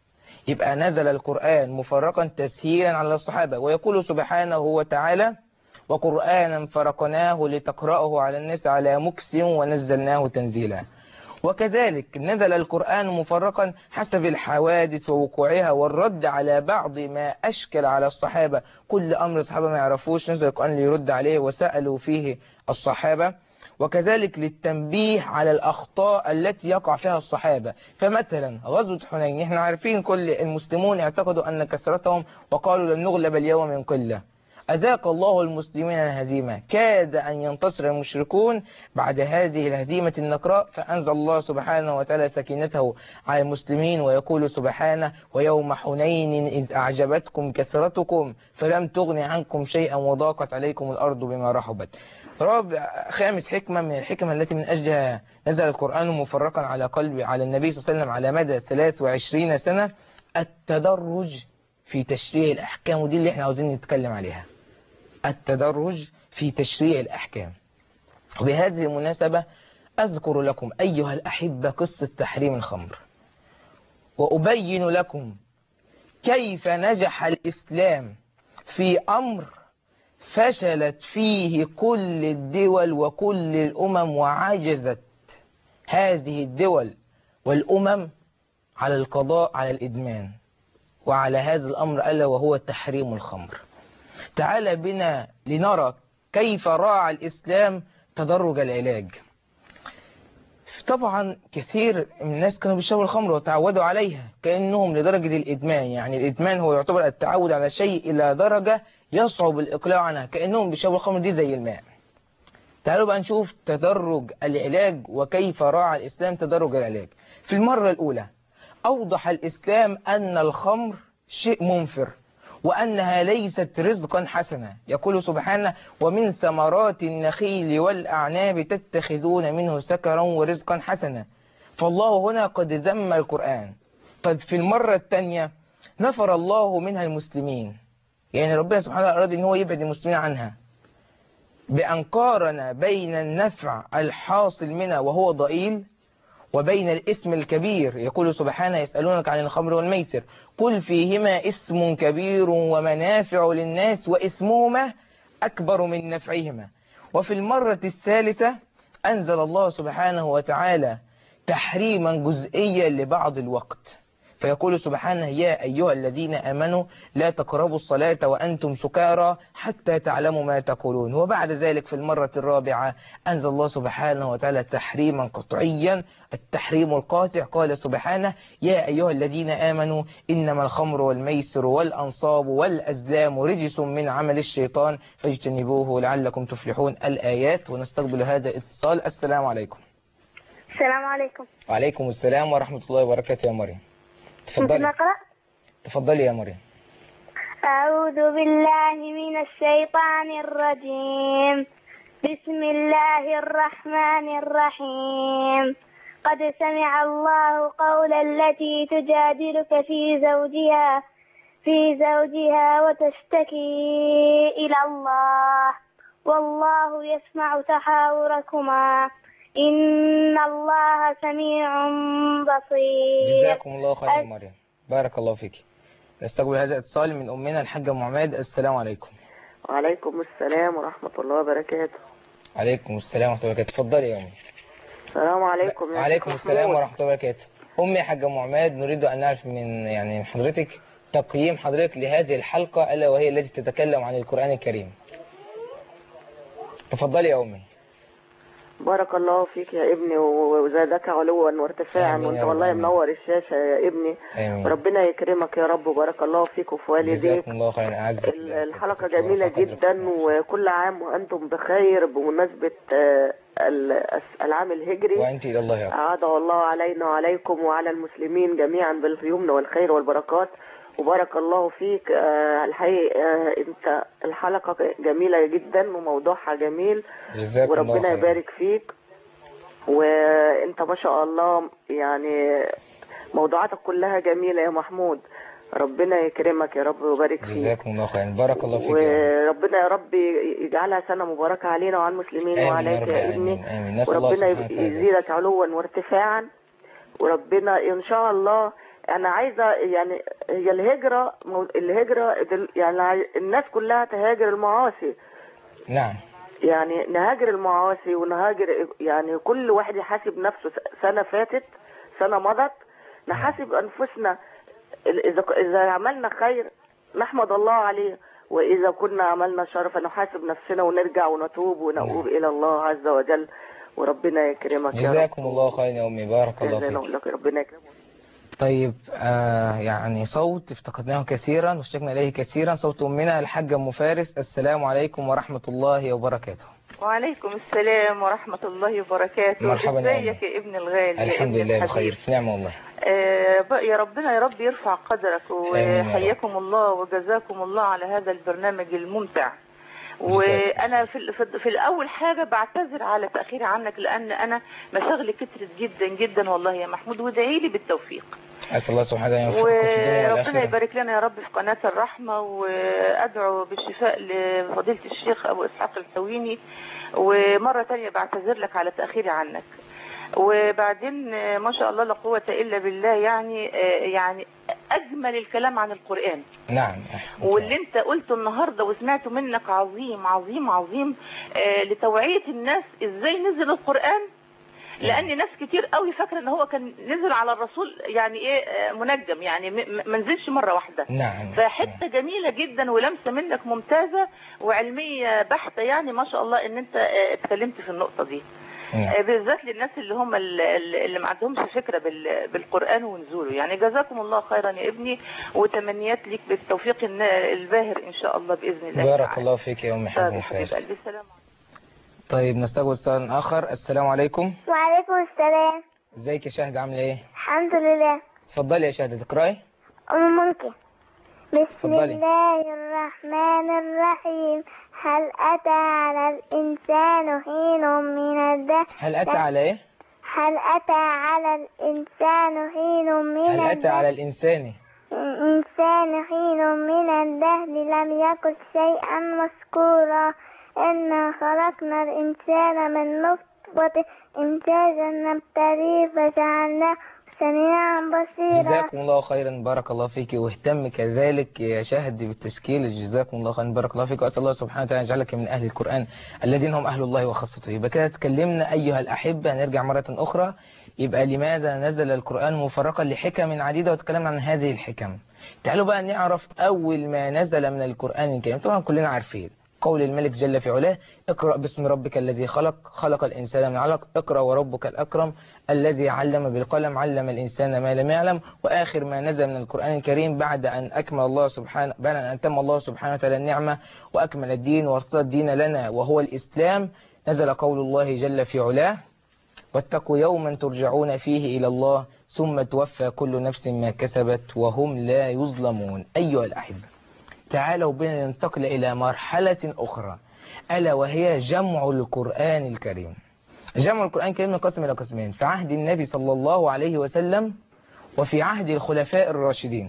يبقى نزل القرآن مفرقا تسهيلا على الصحابة. ويقول سبحانه وتعالى وقرآنا فرقناه لتقرأه على الناس على مكث ونزلناه تنزيلا. وكذلك نزل القرآن مفرقا حسب الحوادث ووقوعها والرد على بعض ما أشكل على الصحابة. كل أمر الصحابة ما يعرفوش نزل القرآن ليرد عليه وسألوا فيه الصحابة، وكذلك للتنبيه على الأخطاء التي يقع فيها الصحابة. فمثلا غزوة حنين، احنا عارفين كل المسلمون اعتقدوا أن كثرتهم وقالوا لن نغلب اليوم من قلة. أذاق الله المسلمين الهزيمة، كاد أن ينتصر المشركون بعد هذه الهزيمة النكراء، فأنزل الله سبحانه وتعالى سكينته على المسلمين ويقول سبحانه: ويوم حنين إذ أعجبتكم كثرتكم فلم تغن عنكم شيئا وضاقت عليكم الأرض بما رحبت. رابع خامس حكمة من الحكم التي من أجلها نزل القرآن مفرقا على قلب على النبي صلى الله عليه وسلم على مدى ثلاث وعشرين سنة: التدرج في تشريع الأحكام. ودي اللي احنا عاوزين نتكلم عليها، التدرج في تشريع الأحكام. وبهذه المناسبة أذكر لكم أيها الأحبة قصة تحريم الخمر، وأبين لكم كيف نجح الإسلام في أمر فشلت فيه كل الدول وكل الأمم، وعجزت هذه الدول والأمم على القضاء على الإدمان وعلى هذا الأمر، ألا وهو تحريم الخمر. تعال بنا لنرى كيف راعى الإسلام تدرج العلاج. طبعا كثير من الناس كانوا بيشربوا الخمر وتعودوا عليها كأنهم لدرجة الإدمان، يعني الإدمان هو يعتبر التعود على شيء إلى درجة يصعب الإقلاع عنها، كأنهم بيشربوا الخمر دي زي الماء. تعالوا بقى نشوف تدرج العلاج وكيف راعى الإسلام تدرج العلاج. في المرة الأولى أوضح الإسلام أن الخمر شيء منفر وأنها ليست رزقا حسنا. يقول سبحانه: ومن ثمرات النخيل والأعناب تتخذون منه سكرا ورزقا حسنا. فالله هنا قد ذم القرآن. طيب في المرة الثانية نفر الله منها المسلمين، يعني ربنا سبحانه أراد أن هو يبعد المسلمين عنها بأن قارن بين النفع الحاصل منها وهو ضئيل وبين الاسم الكبير. يقول سبحانه: يسألونك عن الخمر والميسر قل فيهما اسم كبير ومنافع للناس واسمهما أكبر من نفعهما. وفي المرة الثالثة أنزل الله سبحانه وتعالى تحريما جزئيا لبعض الوقت، فيقول سبحانه: يا أيها الذين آمنوا لا تقربوا الصلاة وأنتم سكارى حتى تعلموا ما تقولون. وبعد ذلك في المرة الرابعة أنزل الله سبحانه وتعالى تحريما قطعيا، التحريم القاطع. قال سبحانه: يا أيها الذين آمنوا إنما الخمر والميسر والأنصاب والأزلام رجس من عمل الشيطان فاجتنبوه لعلكم تفلحون. الآيات. ونستقبل هذا الاتصال. السلام عليكم. السلام عليكم. وعليكم السلام ورحمة الله وبركاته. يا مريم تفضلي. نقرأ. تفضلي يا مريم. أعوذ بالله من الشيطان الرجيم. بسم الله الرحمن الرحيم. قد سمع الله قول التي تجادلك في زوجها في زوجها وتشتكي إلى الله والله يسمع تحاوركما إن الله سميع بصير. جزاكم الله خيرا يا مريم، بارك الله فيك. نستقبل هذا الاتصال من أمنا الحاجة معماد. السلام عليكم. وعليكم السلام ورحمة الله وبركاته. عليكم السلام ورحمة الله وبركاته. تفضلي يا أمي. السلام عليكم. يا وعليكم السلام ورحمة الله وبركاته. أمي حاجة معماد، نريد أن نعرف من يعني من حضرتك تقييم حضرتك لهذه الحلقة ألا وهي التي تتكلم عن القرآن الكريم. تفضلي يا أمي. بارك الله فيك يا ابني وزادك علوا وارتفاعا، وانت والله منور الشاشة يا ابني. آمين. ربنا يكرمك يا رب وبارك الله فيك وفي والديك. جزاكم الله خيرا. أعزك. الحلقة جميلة جدا وكل عام وأنتم بخير بمناسبة العام الهجري، وأنت إلى الله يا رب. أعاده الله علينا وعليكم وعلى المسلمين جميعا باليمن والخير والبركات وبارك الله فيك. آه الحقيقة آه انت الحلقة جميلة جدا وموضوعها جميل، وربنا يبارك فيك. وانت ما شاء الله يعني موضوعاتك كلها جميلة يا محمود، ربنا يكرمك يا رب ويبارك فيك. جزاكم الله خيرا. بارك الله فيك. وربنا يا رب يجعلها سنة مباركة علينا وعلى المسلمين وعليك يا ابني، وربنا يزيدك علوا وارتفاعا. وربنا ان شاء الله. انا عايزه يعني هي الهجره الهجره يعني الناس كلها تهاجر المعاصي. نعم. يعني نهاجر المعاصي ونهاجر، يعني كل واحد يحاسب نفسه. سنة فاتت، سنة مضت، نحاسب أنفسنا. إذا إذا عملنا خير نحمد الله عليه، وإذا كنا عملنا شر فنحاسب نفسنا ونرجع ونتوب ونؤوب إلى الله عز وجل، وربنا يكرمك يا رب. جزاكم الله خيرا يا أمي، بارك الله فيك. ربنا يكرمك. طيب آه يعني صوت افتقدناه كثيرا واشتقنا إليه كثيرا، صوت أمنا الحاجة أم فارس. السلام عليكم ورحمة الله وبركاته. وعليكم السلام ورحمة الله وبركاته. مرحبا يا ازيك يا ابن الغالي؟ الحمد لله بخير، نعم والله. آه يا ربنا يا رب يرفع قدرك وحياكم الله وجزاكم الله على هذا البرنامج الممتع. وانا في في الاول حاجه بعتذر على تاخيري عنك، لان انا مشاغلي كترت جدا جدا والله يا محمود، وادعي لي بالتوفيق. اسال الله سبحانه وتعالى يوفقكم في الدنيا والاخره. وربنا يبارك لنا يا رب في قناه الرحمه، وادعو بالشفاء لفضيله الشيخ ابو اسحاق الحويني. ومره ثانيه بعتذر لك على تاخيري عنك. وبعدين ما شاء الله لا قوه الا بالله، يعني يعني اجمل الكلام عن القرآن. نعم. واللي انت قلته النهارده وسمعته منك عظيم عظيم عظيم، آه لتوعية الناس ازاي نزل القرآن. لان ناس كتير قوي فاكره ان هو كان نزل على الرسول يعني ايه آه منجم، يعني ما نزلش مره واحده. نعم. فحته جميله جدا ولمسه منك ممتازه وعلميه بحته، يعني ما شاء الله ان انت آه اتكلمت في النقطه دي. بالذات للناس اللي هم اللي ما عندهمش فكره بالقران ونزوله. يعني جزاكم الله خيرا يا ابني، وتمنيات لك بالتوفيق الباهر ان شاء الله باذن الله. بارك الله فيك يا ام حبيبي فارس. السلام. طيب نستقبل اتصال اخر. السلام عليكم. وعليكم السلام. ازيك يا شهد، عامله ايه؟ الحمد لله. اتفضلي يا شهد تقراي. ممكن. بسم فضلي. الله الرحمن الرحيم. هل أتى على الإنسان حين من الدهر هل أتى على إيه؟ هل أتى على الإنسان حين من هل أتى على الإنسان إنسان حين من الدهر لم يكن شيئا مذكورا. إنا خلقنا الإنسان من نطفة إمزاجا نبتليه فجعلناه سميعا بصيرا. جزاكم الله خيرا، بارك الله فيك. واهتم كذلك يا شهد بالتشكيل، جزاكم الله خيرا، بارك الله فيك. وأسأل الله سبحانه وتعالى يجعلك من أهل القرآن الذين هم أهل الله وخاصته. يبقى كده تكلمنا أيها الأحبة، نرجع مرة أخرى. يبقى لماذا نزل القرآن مفرقا لحكم عديدة، وتكلمنا عن هذه الحكم. تعالوا بقى نعرف أول ما نزل من القرآن الكريم. طبعا كلنا عارفين قول الملك جل في علاه: اقرأ باسم ربك الذي خلق، خلق الإنسان من علق، اقرأ وربك الأكرم الذي علم بالقلم، علم الإنسان ما لم يعلم. وآخر ما نزل من القرآن الكريم بعد أن أكمل الله سبحانه بعد أن أتم الله سبحانه وتعالى النعمة وأكمل الدين وارتضى الدين لنا وهو الإسلام، نزل قول الله جل في علاه: واتقوا يوما ترجعون فيه إلى الله ثم توفى كل نفس ما كسبت وهم لا يظلمون. أيها الأحبة، تعالوا بنا ننتقل إلى مرحلة أخرى، ألا وهي جمع القرآن الكريم. جمع القرآن الكريم ينقسم إلى قسمين: في عهد النبي صلى الله عليه وسلم وفي عهد الخلفاء الراشدين.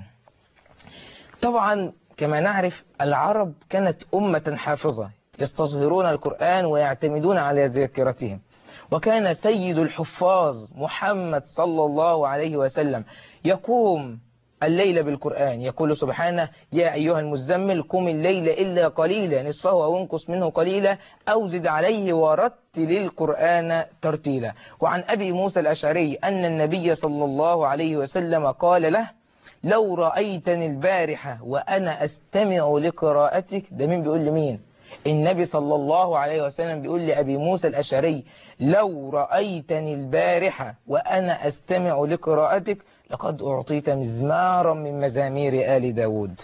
طبعا كما نعرف العرب كانت أمة حافظة يستظهرون القرآن ويعتمدون على ذاكرتهم، وكان سيد الحفاظ محمد صلى الله عليه وسلم يقوم الليل بالقرآن، يقول سبحانه: يا أيها المزمل قم الليل إلا قليلا نصفه أو انقص منه قليلا أو زد عليه ورتل القرآن ترتيلا. وعن أبي موسى الأشعري أن النبي صلى الله عليه وسلم قال له: لو رأيتني البارحة وأنا أستمع لقراءتك. ده مين بيقول لمين؟ النبي صلى الله عليه وسلم بيقول لأبي موسى الأشعري: لو رأيتني البارحة وأنا أستمع لقراءتك لقد أعطيت مزمارا من مزامير آل داود.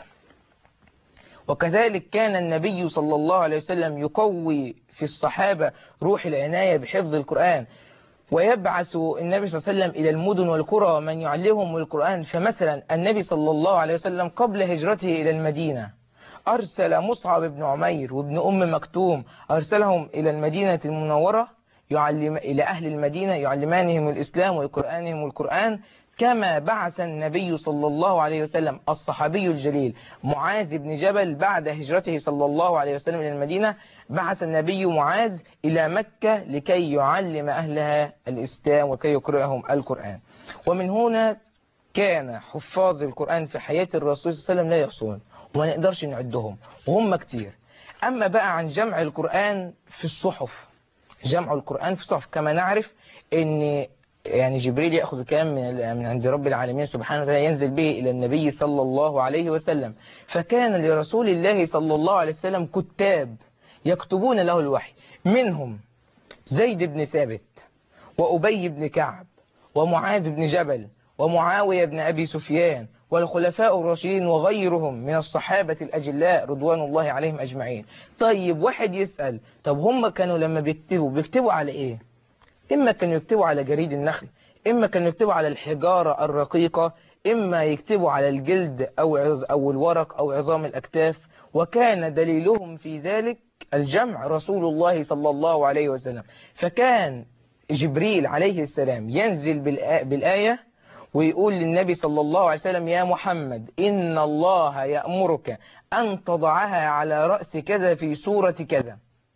وكذلك كان النبي صلى الله عليه وسلم يقوي في الصحابة روح العناية بحفظ القرآن، ويبعث النبي صلى الله عليه وسلم إلى المدن والقرى من يعلمهم القرآن. فمثلا النبي صلى الله عليه وسلم قبل هجرته إلى المدينة أرسل مصعب بن عمير وابن أم مكتوم، أرسلهم إلى المدينة المنورة يعلم إلى أهل المدينة يعلمانهم الإسلام ويقرآنهم القرآن، كما بعث النبي صلى الله عليه وسلم الصحابي الجليل معاذ بن جبل بعد هجرته صلى الله عليه وسلم إلى المدينة. بعث النبي معاذ إلى مكة لكي يعلم أهلها الإسلام وكي يقرأهم القرآن. ومن هنا كان حفاظ القرآن في حياة الرسول صلى الله عليه وسلم لا يحصون، وما نقدرش نعدهم وهم كتير. أما بقى عن جمع القرآن في الصحف، جمع القرآن في الصحف كما نعرف أن يعني جبريل يأخذ الكلام من من عند رب العالمين سبحانه وتعالى ينزل به إلى النبي صلى الله عليه وسلم، فكان لرسول الله صلى الله عليه وسلم كتاب يكتبون له الوحي، منهم زيد بن ثابت وأبي بن كعب ومعاذ بن جبل ومعاوية بن أبي سفيان والخلفاء الراشدين وغيرهم من الصحابة الأجلاء رضوان الله عليهم أجمعين. طيب واحد يسأل، طب هم كانوا لما بيكتبوا بيكتبوا على إيه؟ إما كانوا يكتبوا على جريد النخل، إما كانوا يكتبوا على الحجارة الرقيقة، إما يكتبوا على الجلد أو أو الورق أو عظام الأكتاف، وكان دليلهم في ذلك الجمع رسول الله صلى الله عليه وسلم. فكان جبريل عليه السلام ينزل بالآية ويقول للنبي صلى الله عليه وسلم: يا محمد إن الله يأمرك أن تضعها على رأس كذا في سورة كذا.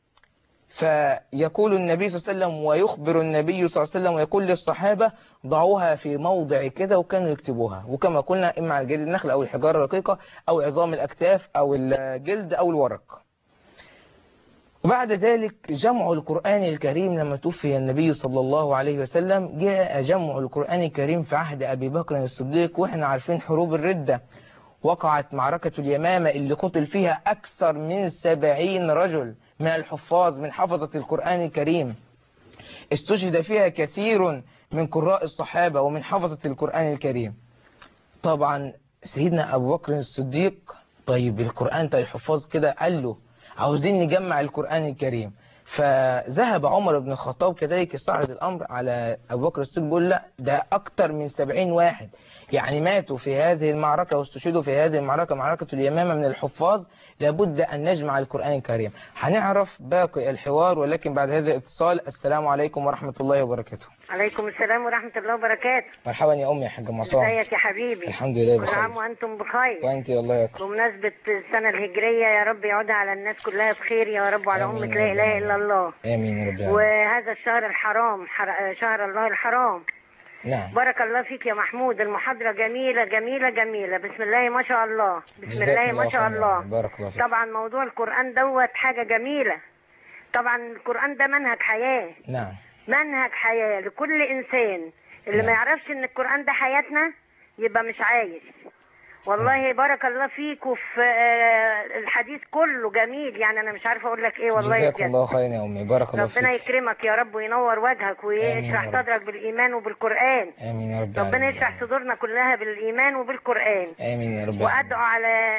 فيقول النبي صلى الله عليه وسلم ويخبر النبي صلى الله عليه وسلم ويقول للصحابة: ضعوها في موضع كذا، وكانوا يكتبوها، وكما قلنا إما على جلد النخل أو الحجارة الرقيقة أو عظام الأكتاف أو الجلد أو الورق. وبعد ذلك جمع القرآن الكريم لما توفي النبي صلى الله عليه وسلم، جاء جمع القرآن الكريم في عهد أبي بكر الصديق، وإحنا عارفين حروب الردة، وقعت معركة اليمامة اللي قتل فيها أكثر من سبعين رجل من الحفاظ من حفظة القرآن الكريم، استشهد فيها كثير من قراء الصحابة ومن حفظة القرآن الكريم. طبعا سيدنا أبو بكر الصديق، طيب القرآن طيب الحفاظ كده، قال له عاوزين نجمع القرآن الكريم. فذهب عمر بن الخطاب كذلك يستعرض الأمر على أبو بكر الصديق، بيقول لا ده أكتر من سبعين واحد يعني ماتوا في هذه المعركة واستشهدوا في هذه المعركة، معركة اليمامة، من الحفاظ، لابد أن نجمع القرآن الكريم. هنعرف باقي الحوار ولكن بعد هذا الاتصال. السلام عليكم ورحمة الله وبركاته. عليكم السلام ورحمة الله وبركاته. مرحبا يا أمي يا حاجة معصوم. ازيك يا حبيبي؟ الحمد لله بخير. كل عام وأنتم بخير. وأنت الله يكرم. بمناسبة السنة الهجرية يا رب يعودها على الناس كلها بخير يا رب، وعلى أمة لا إله إلا الله. آمين يا رب العالمين. وهذا الشهر الحرام، شهر الله الحرام. نعم. بارك الله فيك يا محمود، المحاضرة جميلة جميلة جميلة، بسم الله ما شاء الله، بسم الله ما شاء الله. بارك الله فيك. طبعا موضوع القرآن دوت حاجة جميلة، طبعا القرآن ده منهج حياة. نعم. منهج حياة لكل إنسان، اللي نعم. ما يعرفش إن القرآن ده حياتنا يبقى مش عايش. والله بارك الله فيك، وفي الحديث كله جميل، يعني انا مش عارفه اقول لك ايه. والله جزاكم الله خيرا يا امي، بارك الله فيك. ربنا يكرمك يا رب وينور وجهك ويشرح صدرك بالايمان وبالقران. امين يا رب. ربنا يشرح صدورنا كلها بالايمان وبالقران. امين يا رب. وادعو على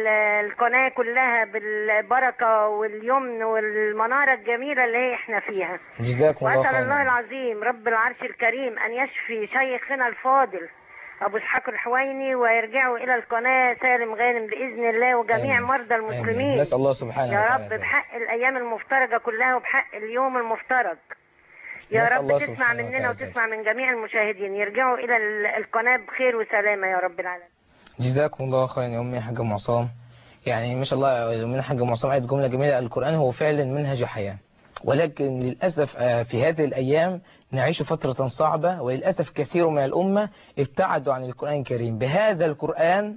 للقناه كلها بالبركه واليمن والمناره الجميله اللي احنا فيها. جزاكم الله خيرا. واسال الله العظيم رب العرش الكريم ان يشفي شيخنا الفاضل أبو إسحاق الحويني ويرجعوا إلى القناة سالم غانم بإذن الله، وجميع آمين. مرضى المسلمين. نسأل الله سبحانه وتعالى يا رب بحق الأيام المفترجة كلها وبحق اليوم المفترج يا رب تسمع مننا وتسمع من جميع المشاهدين، يرجعوا إلى القناة بخير وسلامة يا رب العالمين. جزاكم الله خيرا يا أمي يا حاجة معصوم. يعني ما شاء الله من حاجة معصوم قالت جملة جميلة، القرآن هو فعلا منهج حياة، ولكن للأسف في هذه الأيام نعيش فترة صعبة، وللأسف كثير من الأمة ابتعدوا عن القرآن الكريم. بهذا القرآن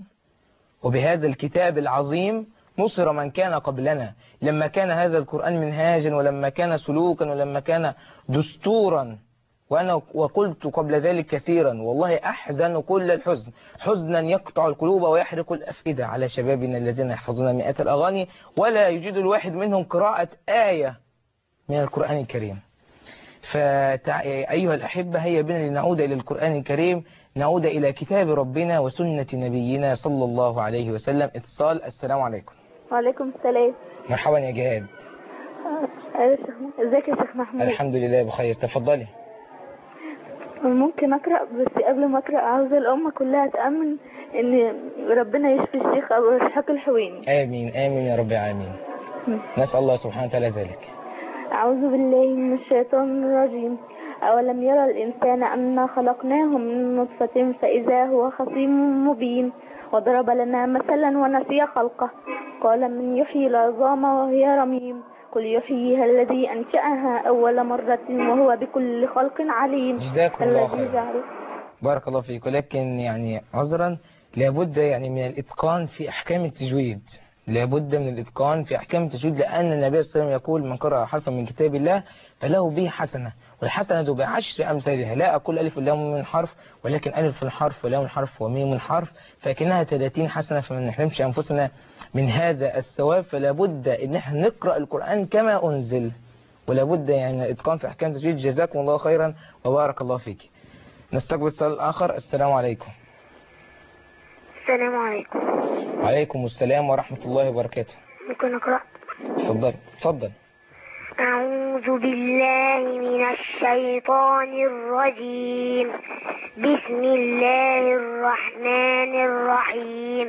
وبهذا الكتاب العظيم نصر من كان قبلنا، لما كان هذا القرآن منهاجا، ولما كان سلوكا، ولما كان دستورا. وأنا وقلت قبل ذلك كثيرا، والله أحزن كل الحزن، حزنا يقطع القلوب ويحرق الأفئدة على شبابنا الذين يحفظون مئات الأغاني ولا يجد الواحد منهم قراءة آية من القرآن الكريم. فأيها الأحبة، هيا بنا لنعود إلى القرآن الكريم، نعود إلى كتاب ربنا وسنة نبينا صلى الله عليه وسلم. اتصال. السلام عليكم. وعليكم السلام. مرحبا يا جهاد. ازيك يا شيخ محمود؟ الحمد لله بخير، تفضلي. ممكن أقرأ؟ بس قبل ما أقرأ عاوزة الأمة كلها تأمن إن ربنا يشفي الشيخ أبو إسحاق الحويني. آمين آمين يا رب العالمين. نسأل الله سبحانه وتعالى ذلك. أعوذ بالله من الشيطان الرجيم. أولم يرى الإنسان أنا خلقناه من نطفة فإذا هو خصيم مبين وضرب لنا مثلا ونسي خلقه قال من يحيي العظام وهي رميم قل يحييها الذي أنشأها أول مرة وهو بكل خلق عليم. جزاكم الله خير. بارك الله فيك. ولكن يعني عذرا لابد يعني من الإتقان في أحكام التجويد، لابد من الإتقان في أحكام التجويد، لأن النبي صلى الله عليه وسلم يقول من قرأ حرفا من كتاب الله فله به حسنة، والحسنة بعشر أمثالها. لا أقول ألف ولام من حرف، ولكن ألف من حرف ولام من حرف وميم من حرف، فكأنها ثلاثين حسنة. فما نحرمش أنفسنا من هذا الثواب. فلا بد إن احنا نقرأ القرآن كما أنزل، ولا بد يعني إتقان في أحكام التجويد. جزاكم الله خيرا وبارك الله فيك. نستقبل اتصال آخر. السلام عليكم. السلام عليكم. وعليكم السلام ورحمة الله وبركاته. ممكن أقرأ؟ تفضل تفضل. أعوذ بالله من الشيطان الرجيم. بسم الله الرحمن الرحيم.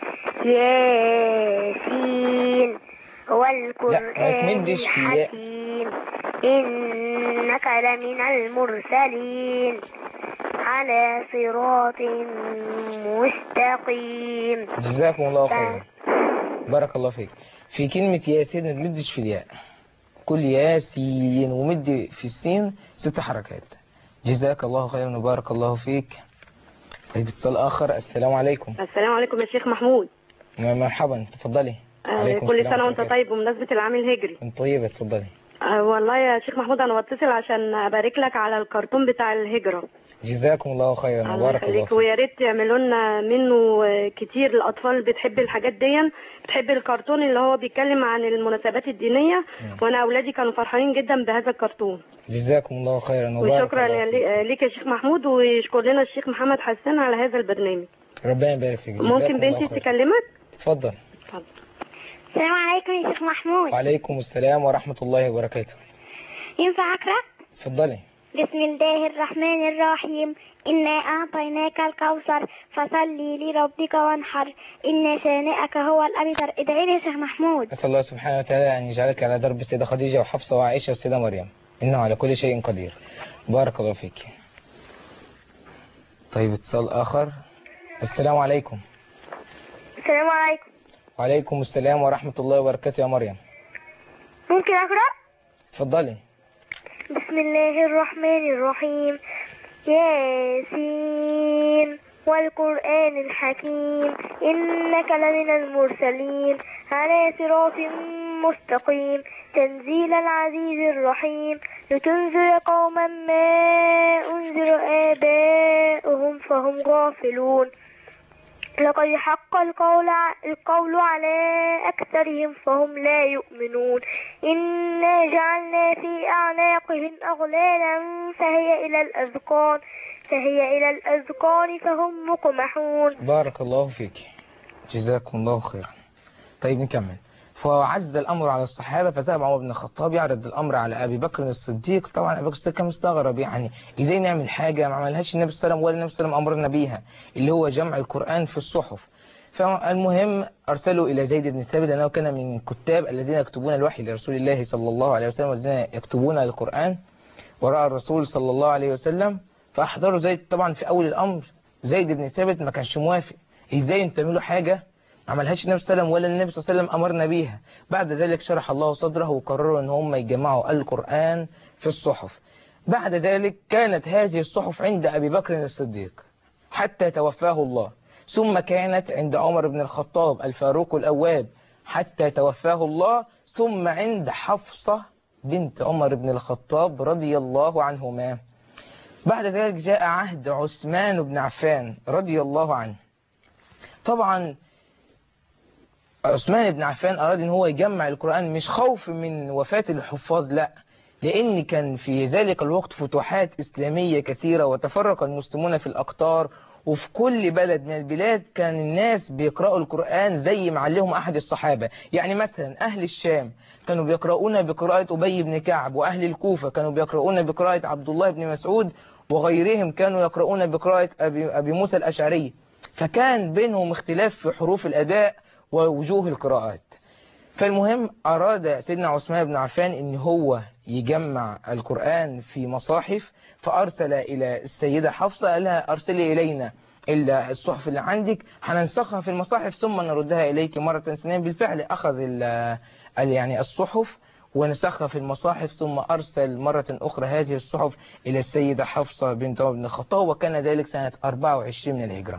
ياسين والقرآن الحكيم إنك لمن المرسلين على صراط مستقيم. جزاكم الله خيرا. بارك الله فيك. في كلمة ياسين ما تمدش في الياء، كل ياسين ومد في السين ست حركات. جزاك الله خيرا وبارك الله فيك. طيب اتصال آخر. السلام عليكم. السلام عليكم يا شيخ محمود. مرحبا تفضلي. آه كل سنة وانت طيب بمناسبة العام الهجري. انت طيبة تفضلي. آه والله يا شيخ محمود انا بتصل عشان ابارك لك على الكرتون بتاع الهجرة. جزاكم الله خيرا وبارك الله فيك. ويا ريت تعملوا لنا منه كتير، الاطفال اللي بتحب الحاجات دي بتحب الكرتون اللي هو بيتكلم عن المناسبات الدينية. م. وانا اولادي كانوا فرحانين جدا بهذا الكرتون. جزاكم الله خيرا وبارك وشكرا الله فيك. وشكرا ليك يا شيخ محمود، ويشكر لنا الشيخ محمد حسان على هذا البرنامج. ربنا يبارك فيك. ممكن بنتي تكلمك؟ اتفضل. اتفضل. السلام عليكم يا شيخ محمود. وعليكم السلام ورحمة الله وبركاته. ينفع أقرأ؟ اتفضلي. بسم الله الرحمن الرحيم. إنا أعطيناك الكوثر فصلي لربك وانحر إن شانئك هو الأبتر. ادعي لي يا شيخ محمود. أسأل الله سبحانه وتعالى أن يجعلك على درب السيدة خديجة وحفصة وعائشة والسيدة مريم، إنه على كل شيء قدير. بارك الله فيك. طيب اتصال آخر. السلام عليكم. السلام عليكم. وعليكم السلام ورحمة الله وبركاته يا مريم. ممكن أقرأ؟ اتفضلي. بسم الله الرحمن الرحيم. ياسين والقرآن الحكيم إنك لمن المرسلين على صراط مستقيم تنزيل العزيز الرحيم لتنذر قوما ما أنذر آباؤهم فهم غافلون لقد حق القول القول على أكثرهم فهم لا يؤمنون إنا جعلنا في أعناقهم أغلالا فهي إلى الأذقان فهي إلى الأذقان فهم مقمحون. بارك الله فيك. جزاكم الله خيرا. طيب نكمل. فعز الأمر على الصحابة فذهب عمر بن الخطاب يعرض الأمر على أبي بكر الصديق. طبعا أبي بكر الصديق كان مستغرب، يعني إزاي نعمل حاجة ما عملهاش النبي صلى الله عليه وسلم ولا النبي صلى الله عليه وسلم أمرنا بيها، اللي هو جمع القرآن في الصحف. فالمهم أرسلوا إلى زيد بن ثابت لأنه كان من كتاب الذين يكتبون الوحي لرسول الله صلى الله عليه وسلم والذين يكتبون القرآن وراء الرسول صلى الله عليه وسلم. فأحضروا زيد. طبعا في أول الأمر زيد بن ثابت ما كانش موافق، إزاي أنتم تعملوا حاجة ما عملهاش النبي صلى الله عليه وسلم ولا النبي صلى الله عليه وسلم أمرنا بيها. بعد ذلك شرح الله صدره وقرروا أن هم يجمعوا القرآن في الصحف. بعد ذلك كانت هذه الصحف عند أبي بكر الصديق حتى توفاه الله، ثم كانت عند عمر بن الخطاب الفاروق الأواب حتى توفاه الله، ثم عند حفصة بنت عمر بن الخطاب رضي الله عنهما. بعد ذلك جاء عهد عثمان بن عفان رضي الله عنه. طبعا عثمان بن عفان أراد أن هو يجمع القرآن مش خوف من وفاة الحفاظ، لا، لأن كان في ذلك الوقت فتوحات إسلامية كثيرة وتفرق المسلمون في الأقطار، وفي كل بلد من البلاد كان الناس بيقرأوا القرآن زي ما علمهم أحد الصحابة. يعني مثلا أهل الشام كانوا بيقرؤون بقراءة أبي بن كعب، وأهل الكوفة كانوا بيقرؤون بقراءة عبد الله بن مسعود، وغيرهم كانوا يقرؤون بقراءة أبي, أبي موسى الأشعري. فكان بينهم اختلاف في حروف الأداء ووجوه القراءات. فالمهم أراد سيدنا عثمان بن عفان أن هو يجمع القرآن في مصاحف، فأرسل إلى السيدة حفصة قال لها أرسلي إلينا إلا الصحف اللي عندك هننسخها في المصاحف ثم نردها إليك مرة ثانية. بالفعل أخذ ال يعني الصحف ونسخها في المصاحف، ثم أرسل مرة أخرى هذه الصحف إلى السيدة حفصة بنت عمر بن الخطاب، وكان ذلك سنة أربعة وعشرين من الهجرة.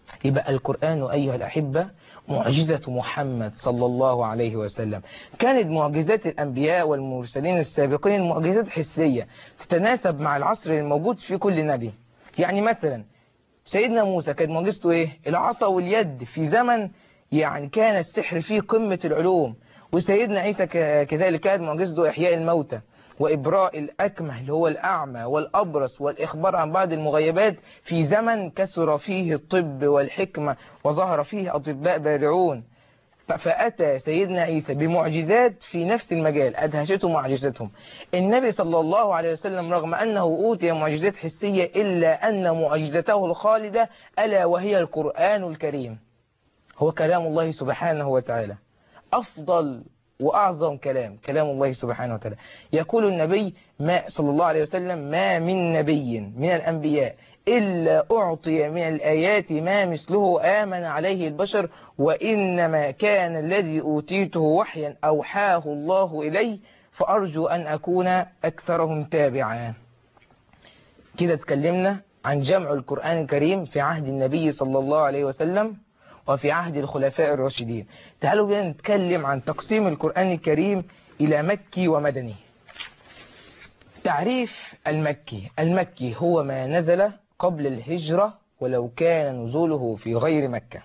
يبقى القرآن أيها الأحبة معجزة محمد صلى الله عليه وسلم. كانت معجزات الأنبياء والمرسلين السابقين معجزات حسية تتناسب مع العصر الموجود في كل نبي. يعني مثلا سيدنا موسى كانت معجزته إيه؟ العصا واليد في زمن يعني كان السحر فيه قمة العلوم. وسيدنا عيسى كذلك كانت معجزته إحياء الموتى وإبراء الأكمه اللي هو الأعمى والأبرص والإخبار عن بعض المغيبات في زمن كثر فيه الطب والحكمة وظهر فيه أطباء بارعون. فأتى سيدنا عيسى بمعجزات في نفس المجال أدهشته معجزتهم. النبي صلى الله عليه وسلم رغم أنه أوتي معجزات حسية إلا أن معجزته الخالدة ألا وهي القرآن الكريم، هو كلام الله سبحانه وتعالى، أفضل وأعظم كلام كلام الله سبحانه وتعالى. يقول النبي ما صلى الله عليه وسلم ما من نبي من الأنبياء إلا أعطي من الآيات ما مثله آمن عليه البشر، وإنما كان الذي أوتيته وحيا أوحاه الله إلي، فأرجو أن أكون أكثرهم تابعا. كده تكلمنا عن جمع القرآن الكريم في عهد النبي صلى الله عليه وسلم وفي عهد الخلفاء الراشدين. تعالوا بنا نتكلم عن تقسيم القرآن الكريم إلى مكي ومدني. تعريف المكي: المكي هو ما نزل قبل الهجرة ولو كان نزوله في غير مكة.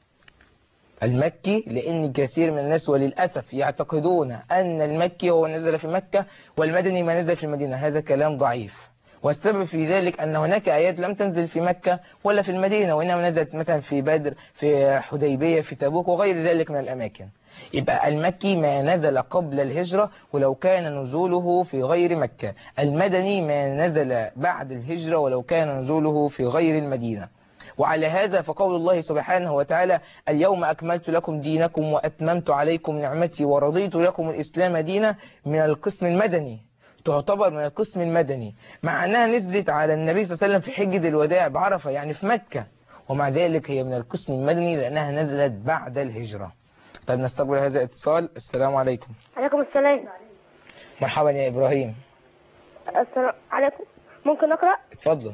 المكي لأن كثير من الناس وللأسف يعتقدون أن المكي هو نزل في مكة والمدني ما نزل في المدينة. هذا كلام ضعيف، والسبب في ذلك أن هناك آيات لم تنزل في مكة ولا في المدينة، وإنما نزلت مثلا في بدر، في حديبية، في تبوك وغير ذلك من الأماكن. يبقى المكي ما نزل قبل الهجرة ولو كان نزوله في غير مكة. المدني ما نزل بعد الهجرة ولو كان نزوله في غير المدينة. وعلى هذا فقول الله سبحانه وتعالى: اليوم أكملت لكم دينكم وأتممت عليكم نعمتي ورضيت لكم الإسلام دينا من القسم المدني، تعتبر من القسم المدني، مع أنها نزلت على النبي صلى الله عليه وسلم في حجة الوداع بعرفة يعني في مكة، ومع ذلك هي من القسم المدني لأنها نزلت بعد الهجرة. طيب نستقبل هذا الاتصال. السلام عليكم. عليكم السلام. مرحبا يا إبراهيم. السلام عليكم. ممكن أقرأ؟ اتفضل.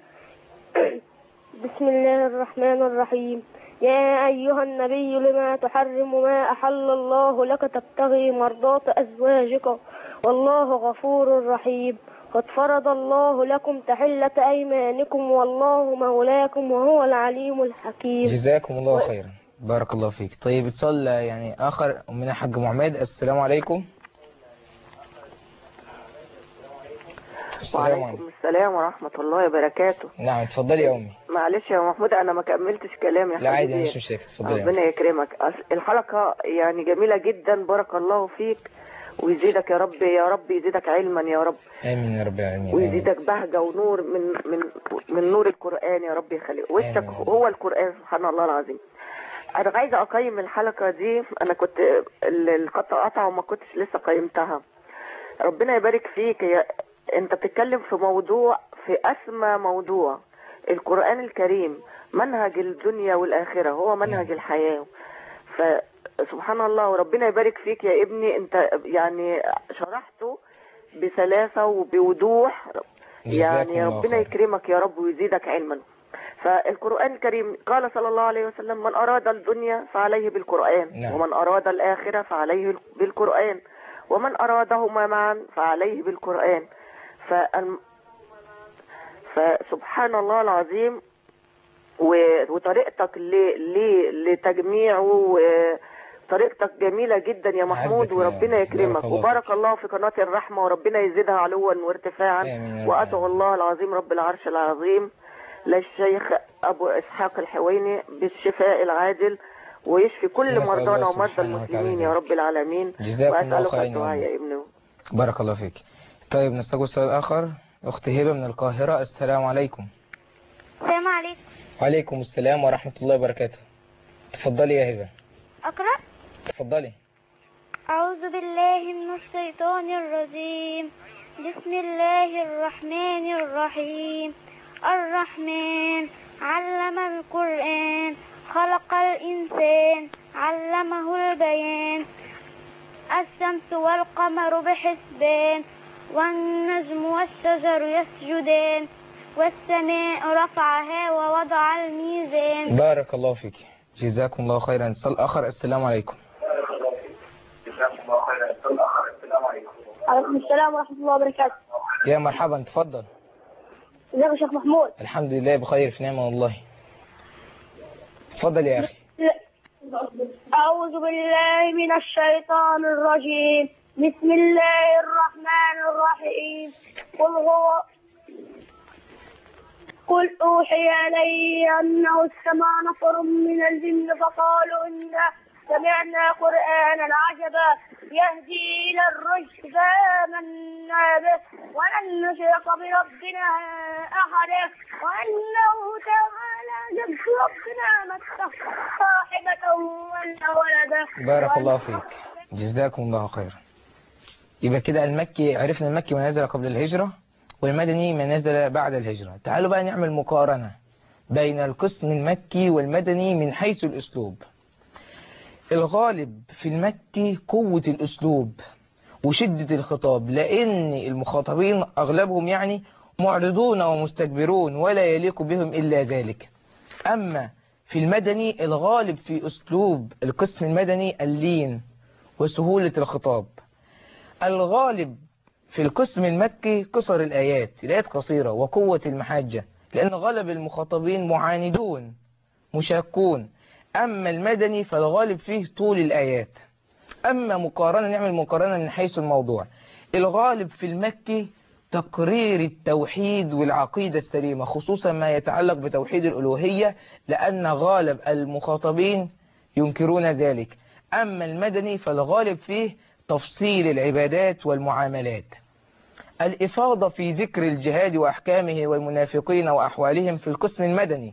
بسم الله الرحمن الرحيم. يا أيها النبي لما تحرم ما أحل الله لك تبتغي مرضات أزواجك والله غفور رحيم. قد فرض الله لكم تحلة أيمانكم والله مولاكم وهو العليم الحكيم. جزاكم الله و... خيرا. بارك الله فيك. طيب اتصل يعني آخر من حاج محمد. السلام عليكم. السلام وعليكم السلام ورحمة الله وبركاته. نعم اتفضلي يا أمي. معلش يا محمود أنا ما كملتش كلامي يا لا عادي مش مشاكل. اتفضلي. ربنا يكرمك. الحلقة يعني جميلة جدا، بارك الله فيك ويزيدك يا رب، يا رب يزيدك علما يا رب. آمين يا رب العالمين. ويزيدك بهجة ونور من من من نور القرآن يا رب يخليك. وشك هو القرآن سبحان الله العظيم. أنا عايزة أقيم الحلقة دي، أنا كنت الخط قطع وما كنتش لسه قيمتها. ربنا يبارك فيك. يا أنت بتتكلم في موضوع، في أسمى موضوع، القرآن الكريم منهج الدنيا والآخرة، هو منهج الحياة. فسبحان الله وربنا يبارك فيك يا ابني، أنت يعني شرحته بسلاسة وبوضوح، يعني ربنا يكرمك يا رب ويزيدك علما. فالقرآن الكريم قال صلى الله عليه وسلم: من أراد الدنيا فعليه بالقرآن، نعم. ومن أراد الآخرة فعليه بالقرآن، ومن أرادهما معا فعليه بالقرآن. فالم... فسبحان الله العظيم. وطريقتك ل... ل... لتجميعه وطريقتك جميلة جدا يا محمود، وربنا يكرمك وبارك الله في قناة الرحمة وربنا يزيدها علوا وارتفاعا. وأدعو الله العظيم رب العرش العظيم للشيخ أبو إسحاق الحويني بالشفاء العاجل ويشفي كل مرضانا ومرضى المسلمين يا رب العالمين. وأسألك الدعاء يا ابني. بارك الله فيك. طيب نستقبل سؤال آخر. أخت هبة من القاهرة. السلام عليكم. السلام عليكم. وعليكم السلام ورحمة الله وبركاته. تفضلي يا هبة. أقرأ؟ تفضلي. أعوذ بالله من الشيطان الرجيم. بسم الله الرحمن الرحيم. الرحمن علم القرآن خلق الإنسان علمه البيان. الشمس والقمر بحسبان والنجم والشجر يسجدان والسماء رفعها ووضع الميزان. بارك الله فيك، جزاكم الله خيرا. اتصال آخر. السلام عليكم. عليكم السلام ورحمة الله وبركاته. يا مرحبا، تفضل. ازيك يا شيخ محمود؟ الحمد لله بخير، في نعمة والله. تفضل يا أخي. أعوذ بالله من الشيطان الرجيم. بسم الله الرحمن الرحيم. قل هو قل أوحي إلي أنه استمع نفر من الجن فقالوا إنا سمعنا قرآنا عجبا يهدي إلى الرشد فآمنا به ولن نشرك بربنا أحدا وأنه تعالى جد ربنا ما اتخذ صاحبة ولا ولدا. بارك الله فيك، جزاكم الله خيرا. يبقى كده المكي عرفنا المكي ما نزل قبل الهجرة، والمدني ما نزل بعد الهجرة. تعالوا بقى نعمل مقارنة بين القسم المكي والمدني من حيث الأسلوب. الغالب في المكي قوة الأسلوب وشدة الخطاب، لأن المخاطبين أغلبهم يعني معرضون ومستكبرون ولا يليق بهم إلا ذلك. أما في المدني الغالب في أسلوب القسم المدني اللين وسهولة الخطاب. الغالب في القسم المكي قصر الآيات، الآيات قصيرة وقوة المحاجة، لأن غالب المخاطبين معاندون مشاكون. أما المدني فالغالب فيه طول الآيات. أما مقارنة، نعمل مقارنة من حيث الموضوع. الغالب في المكي تقرير التوحيد والعقيدة السليمة، خصوصا ما يتعلق بتوحيد الألوهية، لأن غالب المخاطبين ينكرون ذلك. أما المدني فالغالب فيه تفصيل العبادات والمعاملات. الإفاضة في ذكر الجهاد وأحكامه والمنافقين وأحوالهم في القسم المدني.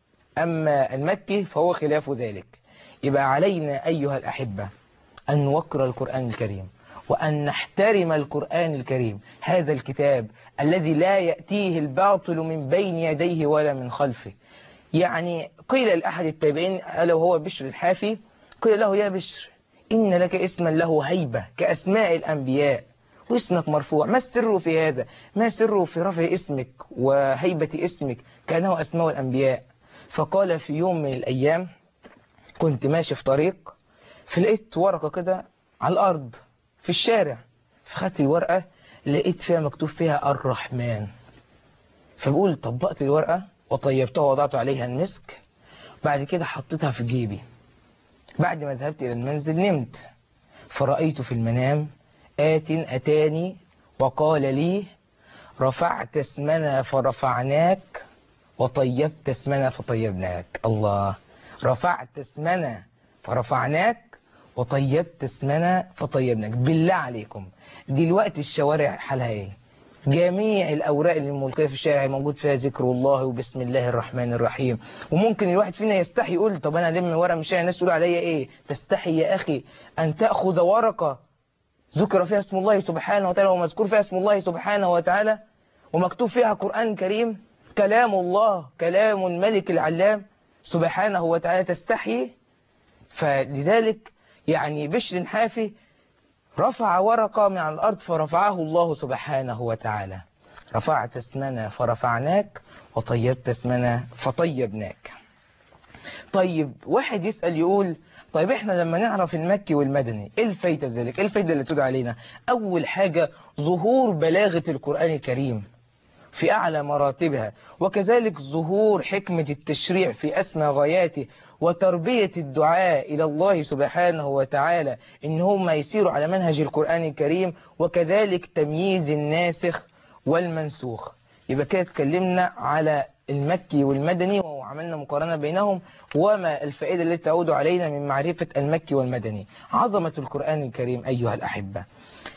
أما المكي فهو خلاف ذلك. يبقى علينا أيها الأحبة أن نوقر القرآن الكريم وأن نحترم القرآن الكريم، هذا الكتاب الذي لا يأتيه الباطل من بين يديه ولا من خلفه. يعني قيل لأحد التابعين ألا وهو بشر الحافي، قيل له يا بشر إن لك اسما له هيبة كأسماء الأنبياء واسمك مرفوع، ما السر في هذا؟ ما سر في رفع اسمك وهيبة اسمك كأنه أسماء الأنبياء؟ فقال في يوم من الأيام كنت ماشي في طريق، فلقيت ورقة كده على الأرض في الشارع، فخدت الورقة لقيت فيها مكتوب فيها الرحمن. فبقول طبقت الورقة وطيبتها ووضعت عليها المسك، بعد كده حطيتها في جيبي. بعد ما ذهبت إلى المنزل نمت، فرأيت في المنام آت أتاني وقال لي رفعت اسمنا فرفعناك وطيبت اسمنا فطيبناك. الله، رفعت اسمنا فرفعناك وطيبت اسمنا فطيبناك. بالله عليكم دلوقتي الشوارع حالها ايه؟ جميع الأوراق اللي ملقية في الشارع موجود فيها ذكر الله وبسم الله الرحمن الرحيم. وممكن الواحد فينا يستحي يقول طب أنا ألم ورقة من الشارع الناس تقول عليا إيه؟ تستحي يا أخي أن تأخذ ورقة ذكر فيها اسم الله سبحانه وتعالى ومذكور فيها اسم الله سبحانه وتعالى ومكتوب فيها قرآن كريم كلام الله، كلام الملك العلام سبحانه وتعالى، تستحي؟ فلذلك يعني بشر حافي رفع ورقة من على الأرض فرفعه الله سبحانه وتعالى. رفعت اسمنا فرفعناك وطيبت اسمنا فطيبناك. طيب واحد يسأل يقول طيب احنا لما نعرف المكي والمدني ايه الفايدة ذلك؟ ايه الفايدة اللي تدعى علينا؟ أول حاجة ظهور بلاغة القرآن الكريم في أعلى مراتبها، وكذلك ظهور حكمة التشريع في أسمى غاياته، وتربية الدعاء إلى الله سبحانه وتعالى إن هم يسيروا على منهج القرآن الكريم، وكذلك تمييز الناسخ والمنسوخ. يبقى كده اتكلمنا على المكي والمدني وعملنا مقارنة بينهم وما الفائدة التي تعود علينا من معرفة المكي والمدني. عظمة القرآن الكريم أيها الأحبة،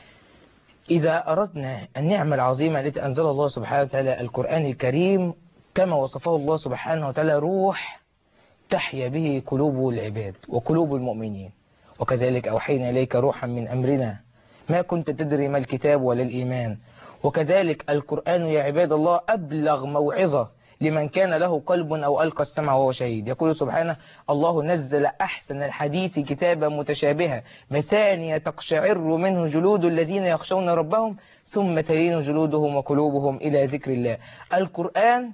إذا أردنا النعمة العظيمة التي أنزل الله سبحانه وتعالى القرآن الكريم كما وصفه الله سبحانه وتعالى روح تحيا به قلوب العباد وقلوب المؤمنين، وكذلك أوحينا إليك روحا من أمرنا ما كنت تدري ما الكتاب ولا الإيمان. وكذلك القرآن يا عباد الله أبلغ موعظة لمن كان له قلب أو ألقى السمع وهو شهيد. يقول سبحانه: الله نزل أحسن الحديث كتابا متشابها مثانية تقشعر منه جلود الذين يخشون ربهم ثم تلين جلودهم وقلوبهم إلى ذكر الله. القرآن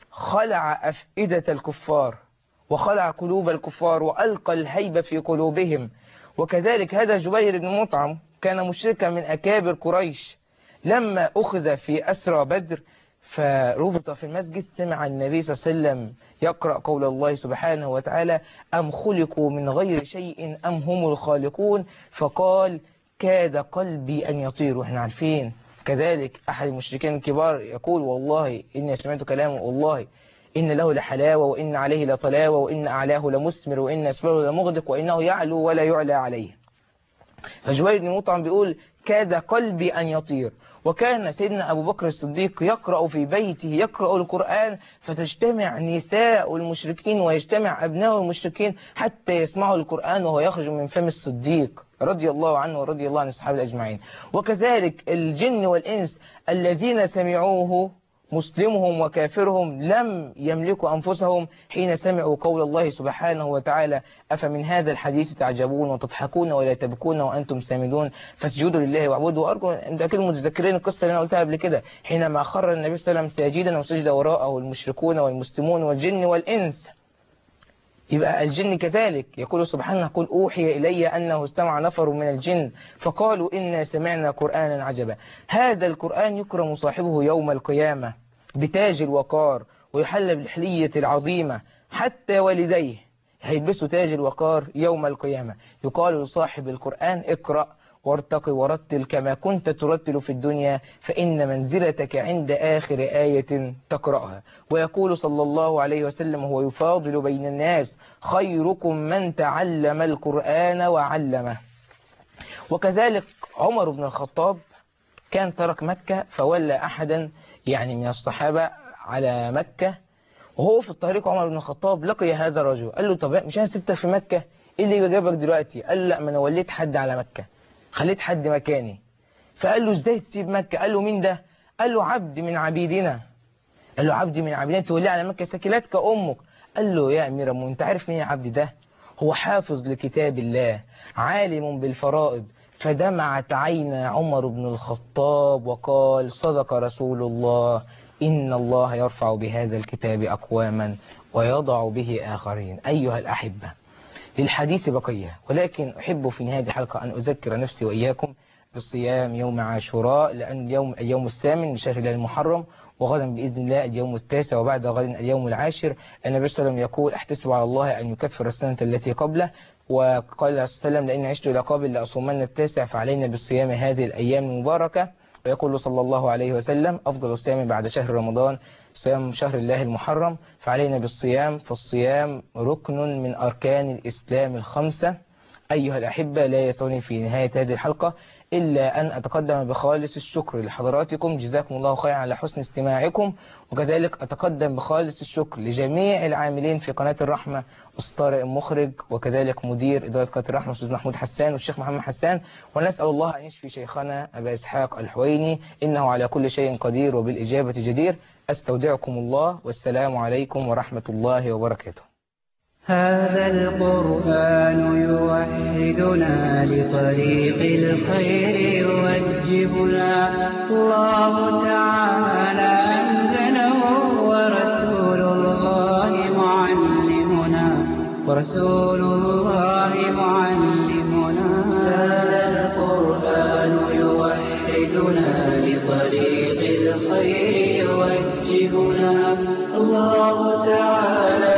خلع أفئدة الكفار وخلع قلوب الكفار وألقى الهيبة في قلوبهم. وكذلك هذا جبير بن مطعم كان مشركا من أكابر قريش، لما أخذ في أسرى بدر فربط في المسجد سمع النبي صلى الله عليه وسلم يقرأ قول الله سبحانه وتعالى: أم خلقوا من غير شيء أم هم الخالقون، فقال: كاد قلبي أن يطير. وإحنا عارفين كذلك أحد المشركين الكبار يقول: والله إني سمعت كلامه، والله إن له لحلاوة وإن عليه لطلاوة وإن أعلاه لمثمر وإن أسفله لمغدق وإنه يعلو ولا يعلى عليه. فجبير بن مطعم بيقول: كاد قلبي أن يطير. وكان سيدنا أبو بكر الصديق يقرأ في بيته يقرأ القرآن فتجتمع نساء المشركين ويجتمع أبناء المشركين حتى يسمعوا القرآن وهو يخرج من فم الصديق رضي الله عنه ورضي الله عن الصحابة أجمعين. وكذلك الجن والإنس الذين سمعوه مسلمهم وكافرهم لم يملكوا أنفسهم حين سمعوا قول الله سبحانه وتعالى: أفمن هذا الحديث تعجبون وتضحكون ولا تبكون وأنتم سامدون فاسجدوا لله واعبدوا. وأرجو أن تكونوا متذكرين القصة اللي أنا قلتها قبل كده، حينما خر النبي صلى الله عليه وسلم ساجدا وسجد وراءه المشركون والمسلمون والجن والإنس. يبقى الجن كذلك يقول سبحانه: قل أوحي إلي أنه استمع نفر من الجن فقالوا إنا سمعنا قرآنا عجبا. هذا القرآن يكرم صاحبه يوم القيامة بتاج الوقار ويحل بالحلية العظيمة، حتى والديه هيلبسوا تاج الوقار يوم القيامة. يقال لصاحب القرآن: اقرأ وارتقي ورتل كما كنت ترتل في الدنيا فإن منزلتك عند آخر آية تقرأها. ويقول صلى الله عليه وسلم وهو يفاضل بين الناس: خيركم من تعلم القرآن وعلمه. وكذلك عمر بن الخطاب كان ترك مكة فولى أحدا يعني من الصحابة على مكة، وهو في الطريق عمر بن الخطاب لقي هذا الرجل قال له: طب مش أنا سبتك في مكة، إيه اللي جابك دلوقتي؟ قال له: لا، ما أنا وليت حد على مكة، خليت حد مكاني. فقال له: ازاي تسيب مكة؟ قال له: مين ده؟ قال له: عبد من عبيدنا. قال له: عبد من عبيدنا تولي على مكة؟ سكلتك أمك. قال له: يا أمير المؤمنين، أنت عارف مين العبد ده؟ هو حافظ لكتاب الله عالم بالفرائض. فدمعت عين عمر بن الخطاب وقال: صدق رسول الله، إن الله يرفع بهذا الكتاب أقواما ويضع به آخرين. أيها الأحبة، للحديث بقية، ولكن أحب في نهاية الحلقة أن أذكر نفسي وإياكم بالصيام يوم عاشوراء، لأن اليوم اليوم الثامن من شهر الله المحرم، وغدا بإذن الله اليوم التاسع، وبعد غد اليوم العاشر. النبي صلى الله عليه وسلم يقول: احتسب على الله أن يكفر السنة التي قبله. وقال صلى الله عليه وسلم: لأن عشت إلى قابل لأصومن التاسع، فعلينا بالصيام هذه الأيام المباركة. ويقول صلى الله عليه وسلم: أفضل الصيام بعد شهر رمضان صيام شهر الله المحرم، فعلينا بالصيام، فالصيام ركن من أركان الإسلام الخمسة. أيها الأحبة، لا يسعني في نهاية هذه الحلقة إلا أن أتقدم بخالص الشكر لحضراتكم، جزاكم الله خيرا على حسن استماعكم. وكذلك أتقدم بخالص الشكر لجميع العاملين في قناة الرحمة، أستاذ طارق المخرج، وكذلك مدير إدارة قناة الرحمة أستاذ محمود حسان والشيخ محمد حسان. ونسأل الله أن يشفي شيخنا أبا إسحاق الحويني، إنه على كل شيء قدير وبالإجابة جدير. أستودعكم الله، والسلام عليكم ورحمة الله وبركاته. هذا القرآن يوحدنا لطريق الخير يوجهنا، الله تعالى أنزله ورسول الله معلمنا، ورسول الله معلمنا. هذا القرآن يوحدنا لطريق الخير يوجهنا، الله تعالى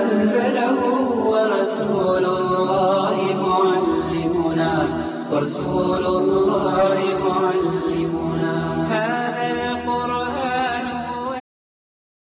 ورسول الله معلمنا، ورسول الله معلمنا.